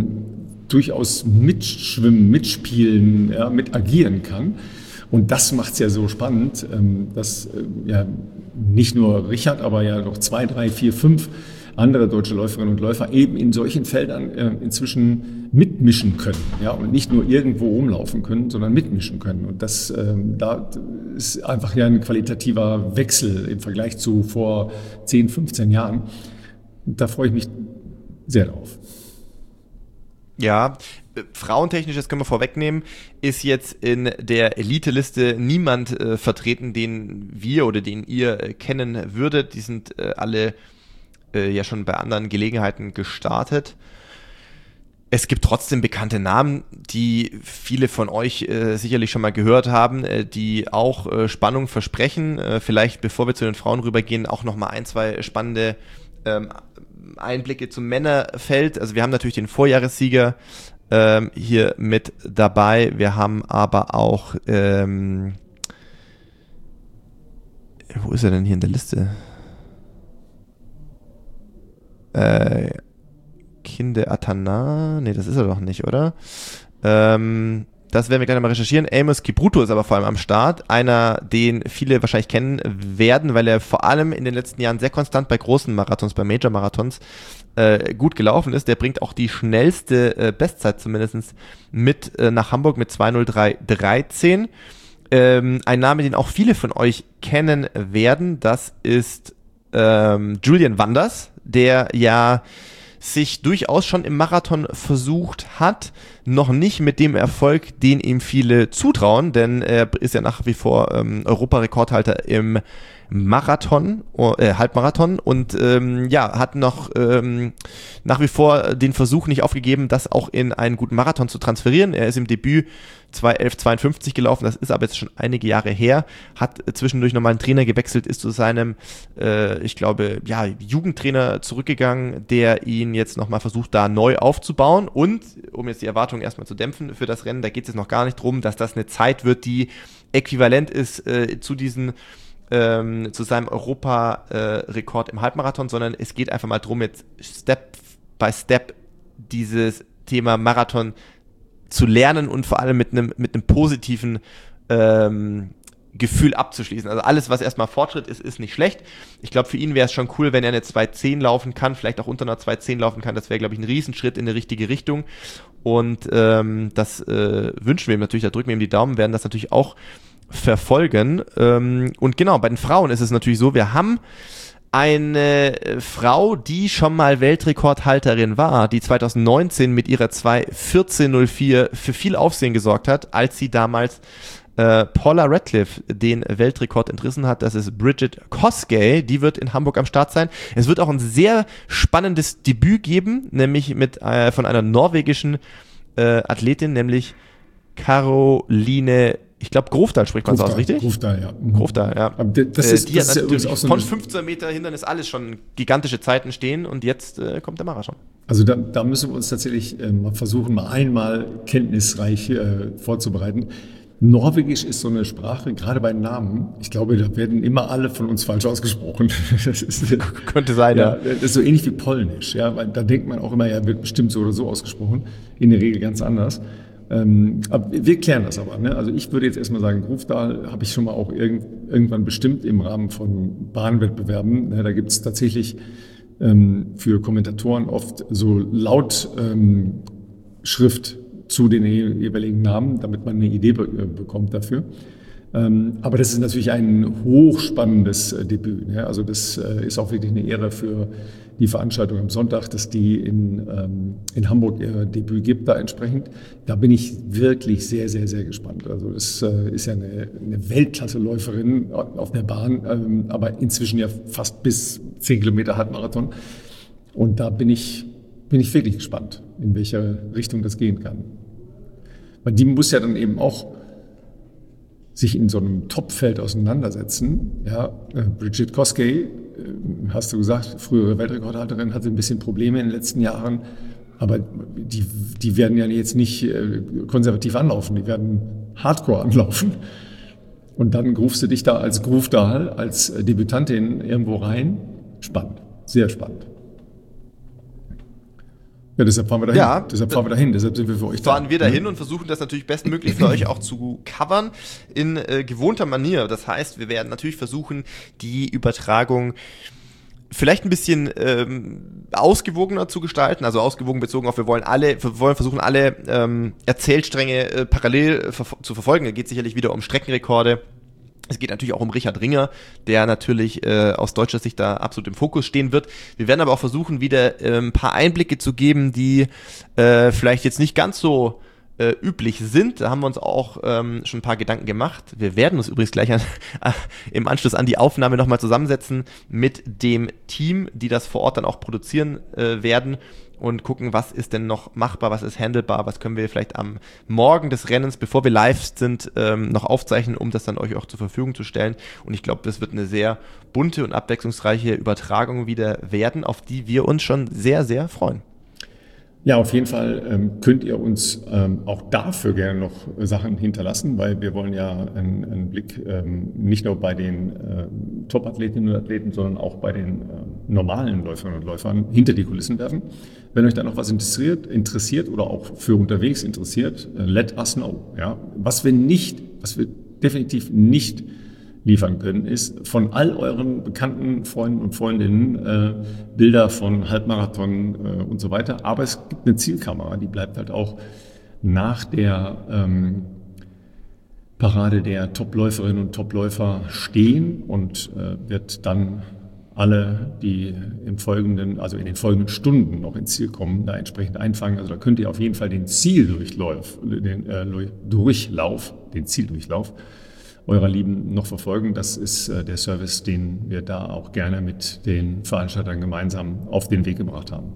durchaus mitschwimmen, mitspielen, ja, mit agieren kann. Und das macht es ja so spannend, dass ja nicht nur Richard, aber ja noch 2, 3, 4, 5 andere deutsche Läuferinnen und Läufer eben in solchen Feldern inzwischen mitmischen können, ja, und nicht nur irgendwo rumlaufen können, sondern mitmischen können. Und das da ist einfach ja ein qualitativer Wechsel im Vergleich zu vor 10, 15 Jahren. Und da freue ich mich sehr drauf. Ja, frauentechnisch, das können wir vorwegnehmen, ist jetzt in der Elite-Liste niemand vertreten, den wir oder den ihr kennen würdet. Die sind alle ja schon bei anderen Gelegenheiten gestartet. Es gibt trotzdem bekannte Namen, die viele von euch sicherlich schon mal gehört haben, die auch Spannung versprechen. Vielleicht, bevor wir zu den Frauen rübergehen, auch noch mal ein, zwei spannende Einblicke zum Männerfeld. Also wir haben natürlich den Vorjahressieger hier mit dabei. Wir haben aber auch, wo ist er denn hier in der Liste? Kinde Atana, nee, das ist er doch nicht, oder? Das werden wir gleich mal recherchieren. Amos Kipruto ist aber vor allem am Start. Einer, den viele wahrscheinlich kennen werden, weil er vor allem in den letzten Jahren sehr konstant bei großen Marathons, bei Major-Marathons gut gelaufen ist. Der bringt auch die schnellste Bestzeit zumindest mit nach Hamburg mit 2:03:13. Ein Name, den auch viele von euch kennen werden, das ist Julian Wanders, der ja sich durchaus schon im Marathon versucht hat, noch nicht mit dem Erfolg, den ihm viele zutrauen, denn er ist ja nach wie vor Europarekordhalter im Marathon, Halbmarathon und hat noch nach wie vor den Versuch nicht aufgegeben, das auch in einen guten Marathon zu transferieren. Er ist im Debüt 2:11:52 gelaufen, das ist aber jetzt schon einige Jahre her, hat zwischendurch nochmal einen Trainer gewechselt, ist zu seinem, Jugendtrainer zurückgegangen, der ihn jetzt nochmal versucht, da neu aufzubauen und, um jetzt die Erwartungen erstmal zu dämpfen für das Rennen, da geht es jetzt noch gar nicht drum, dass das eine Zeit wird, die äquivalent ist zu seinem Europa-Rekord im Halbmarathon, sondern es geht einfach mal drum, jetzt Step by Step dieses Thema Marathon zu lernen und vor allem mit einem positiven Gefühl abzuschließen. Also alles, was erstmal Fortschritt ist, ist nicht schlecht. Ich glaube, für ihn wäre es schon cool, wenn er eine 2:10 laufen kann, vielleicht auch unter einer 2:10 laufen kann. Das wäre, glaube ich, ein Riesenschritt in die richtige Richtung. Und das wünschen wir ihm natürlich, da drücken wir ihm die Daumen, werden das natürlich auch verfolgen. Und genau, bei den Frauen ist es natürlich so, wir haben eine Frau, die schon mal Weltrekordhalterin war, die 2019 mit ihrer 2:14:04 für viel Aufsehen gesorgt hat, als sie damals Paula Radcliffe den Weltrekord entrissen hat. Das ist Bridget Kosgei, die wird in Hamburg am Start sein. Es wird auch ein sehr spannendes Debüt geben, nämlich von einer norwegischen Athletin, nämlich Caroline, ich glaube Grofdal spricht man so aus, richtig? Grofdal, ja. Grofdal, ja. Aber das ist ja übrigens auch so von 15 Meter Hindernis alles schon gigantische Zeiten stehen und jetzt kommt der Marathon. Also da müssen wir uns tatsächlich mal versuchen, einmal kenntnisreich vorzubereiten. Norwegisch ist so eine Sprache, gerade bei Namen, ich glaube, da werden immer alle von uns falsch ausgesprochen. Das ist, könnte sein, ja. Das ist so ähnlich wie Polnisch, ja, weil da denkt man auch immer, ja, wird bestimmt so oder so ausgesprochen, in der Regel ganz anders. Aber wir klären das aber. Ne? Also ich würde jetzt erstmal sagen, Grofdal habe ich schon mal auch irgendwann bestimmt im Rahmen von Bahnwettbewerben. Ne? Da gibt es tatsächlich für Kommentatoren oft so Lautschrift zu den jeweiligen Namen, damit man eine Idee bekommt dafür. Aber das ist natürlich ein hochspannendes Debüt. Ne? Also das ist auch wirklich eine Ehre für die Veranstaltung am Sonntag, dass die in Hamburg ihr Debüt gibt da entsprechend. Da bin ich wirklich sehr, sehr, sehr gespannt. Also das ist ja eine Weltklasse-Läuferin auf der Bahn, aber inzwischen ja fast bis 10 Kilometer Halbmarathon. Und da bin ich wirklich gespannt, in welche Richtung das gehen kann. Weil die muss ja dann eben auch sich in so einem Topfeld auseinandersetzen. Ja, Bridget Kosgei, hast du gesagt, frühere Weltrekordhalterin, hatte ein bisschen Probleme in den letzten Jahren, aber die werden ja jetzt nicht konservativ anlaufen, die werden Hardcore anlaufen. Und dann rufst du dich da als Grofdal, als Debütantin irgendwo rein. Spannend, sehr spannend. Ja, deshalb fahren wir dahin. Ja, Deshalb sind wir für euch da. Fahren wir dahin und versuchen das natürlich bestmöglich für euch auch zu covern in gewohnter Manier. Das heißt, wir werden natürlich versuchen, die Übertragung vielleicht ein bisschen ausgewogener zu gestalten. Also ausgewogen bezogen auf, wir wollen versuchen, alle Erzählstränge parallel zu verfolgen. Da geht es sicherlich wieder um Streckenrekorde. Es geht natürlich auch um Richard Ringer, der natürlich aus deutscher Sicht da absolut im Fokus stehen wird. Wir werden aber auch versuchen, wieder ein paar Einblicke zu geben, die vielleicht jetzt nicht ganz so üblich sind. Da haben wir uns auch schon ein paar Gedanken gemacht. Wir werden uns übrigens gleich im Anschluss an die Aufnahme nochmal zusammensetzen mit dem Team, die das vor Ort dann auch produzieren werden und gucken, was ist denn noch machbar, was ist handelbar, was können wir vielleicht am Morgen des Rennens, bevor wir live sind, noch aufzeichnen, um das dann euch auch zur Verfügung zu stellen. Und ich glaube, das wird eine sehr bunte und abwechslungsreiche Übertragung wieder werden, auf die wir uns schon sehr, sehr freuen. Ja, auf jeden Fall könnt ihr uns auch dafür gerne noch Sachen hinterlassen, weil wir wollen ja einen Blick nicht nur bei den Top-Athletinnen und Athleten, sondern auch bei den normalen Läuferinnen und Läufern hinter die Kulissen werfen. Wenn euch da noch was interessiert oder auch für unterwegs interessiert, let us know. Ja? Was wir definitiv nicht liefern können, ist von all euren bekannten Freunden und Freundinnen Bilder von Halbmarathon und so weiter. Aber es gibt eine Zielkamera, die bleibt halt auch nach der Parade der Topläuferinnen und Topläufer stehen und wird dann alle, die im folgenden, also in den folgenden Stunden noch ins Ziel kommen, da entsprechend einfangen. Also da könnt ihr auf jeden Fall den Zieldurchlauf eurer Lieben noch verfolgen. Das ist der Service, den wir da auch gerne mit den Veranstaltern gemeinsam auf den Weg gebracht haben.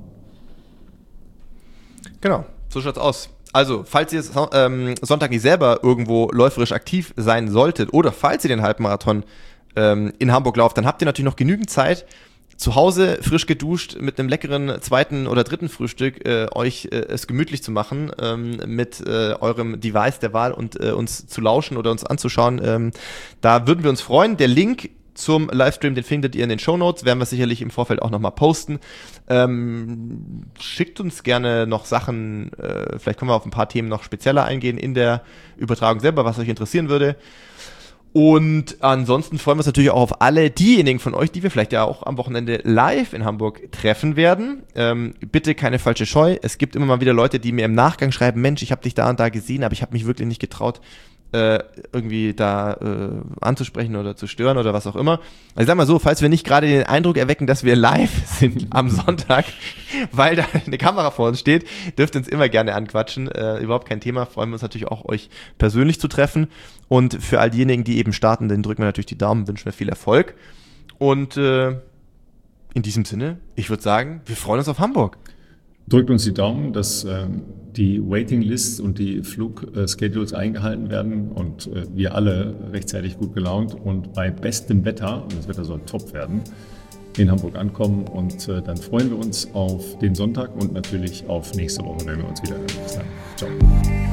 Genau, so schaut's aus. Also, falls ihr Sonntag nicht selber irgendwo läuferisch aktiv sein solltet oder falls ihr den Halbmarathon in Hamburg lauft, dann habt ihr natürlich noch genügend Zeit, zu Hause frisch geduscht mit einem leckeren zweiten oder dritten Frühstück euch es gemütlich zu machen mit eurem Device der Wahl und uns zu lauschen oder uns anzuschauen. Da würden wir uns freuen. Der Link zum Livestream, den findet ihr in den Shownotes, werden wir sicherlich im Vorfeld auch nochmal posten. Schickt uns gerne noch Sachen, vielleicht können wir auf ein paar Themen noch spezieller eingehen in der Übertragung selber, was euch interessieren würde. Und ansonsten freuen wir uns natürlich auch auf alle diejenigen von euch, die wir vielleicht ja auch am Wochenende live in Hamburg treffen werden. Bitte keine falsche Scheu. Es gibt immer mal wieder Leute, die mir im Nachgang schreiben, Mensch, ich habe dich da und da gesehen, aber ich habe mich wirklich nicht getraut, irgendwie da anzusprechen oder zu stören oder was auch immer. Also ich sag mal so, falls wir nicht gerade den Eindruck erwecken, dass wir live sind am Sonntag, weil da eine Kamera vor uns steht, dürft ihr uns immer gerne anquatschen. Überhaupt kein Thema. Freuen wir uns natürlich auch, euch persönlich zu treffen. Und für all diejenigen, die eben starten, denen drücken wir natürlich die Daumen, wünschen wir viel Erfolg. Und in diesem Sinne, ich würde sagen, wir freuen uns auf Hamburg. Drückt uns die Daumen, dass die Waiting-Lists und die Flugschedules eingehalten werden und wir alle rechtzeitig gut gelaunt und bei bestem Wetter, und das Wetter soll top werden, in Hamburg ankommen. Und dann freuen wir uns auf den Sonntag und natürlich auf nächste Woche, wenn wir uns wieder hören. Bis dann. Ciao.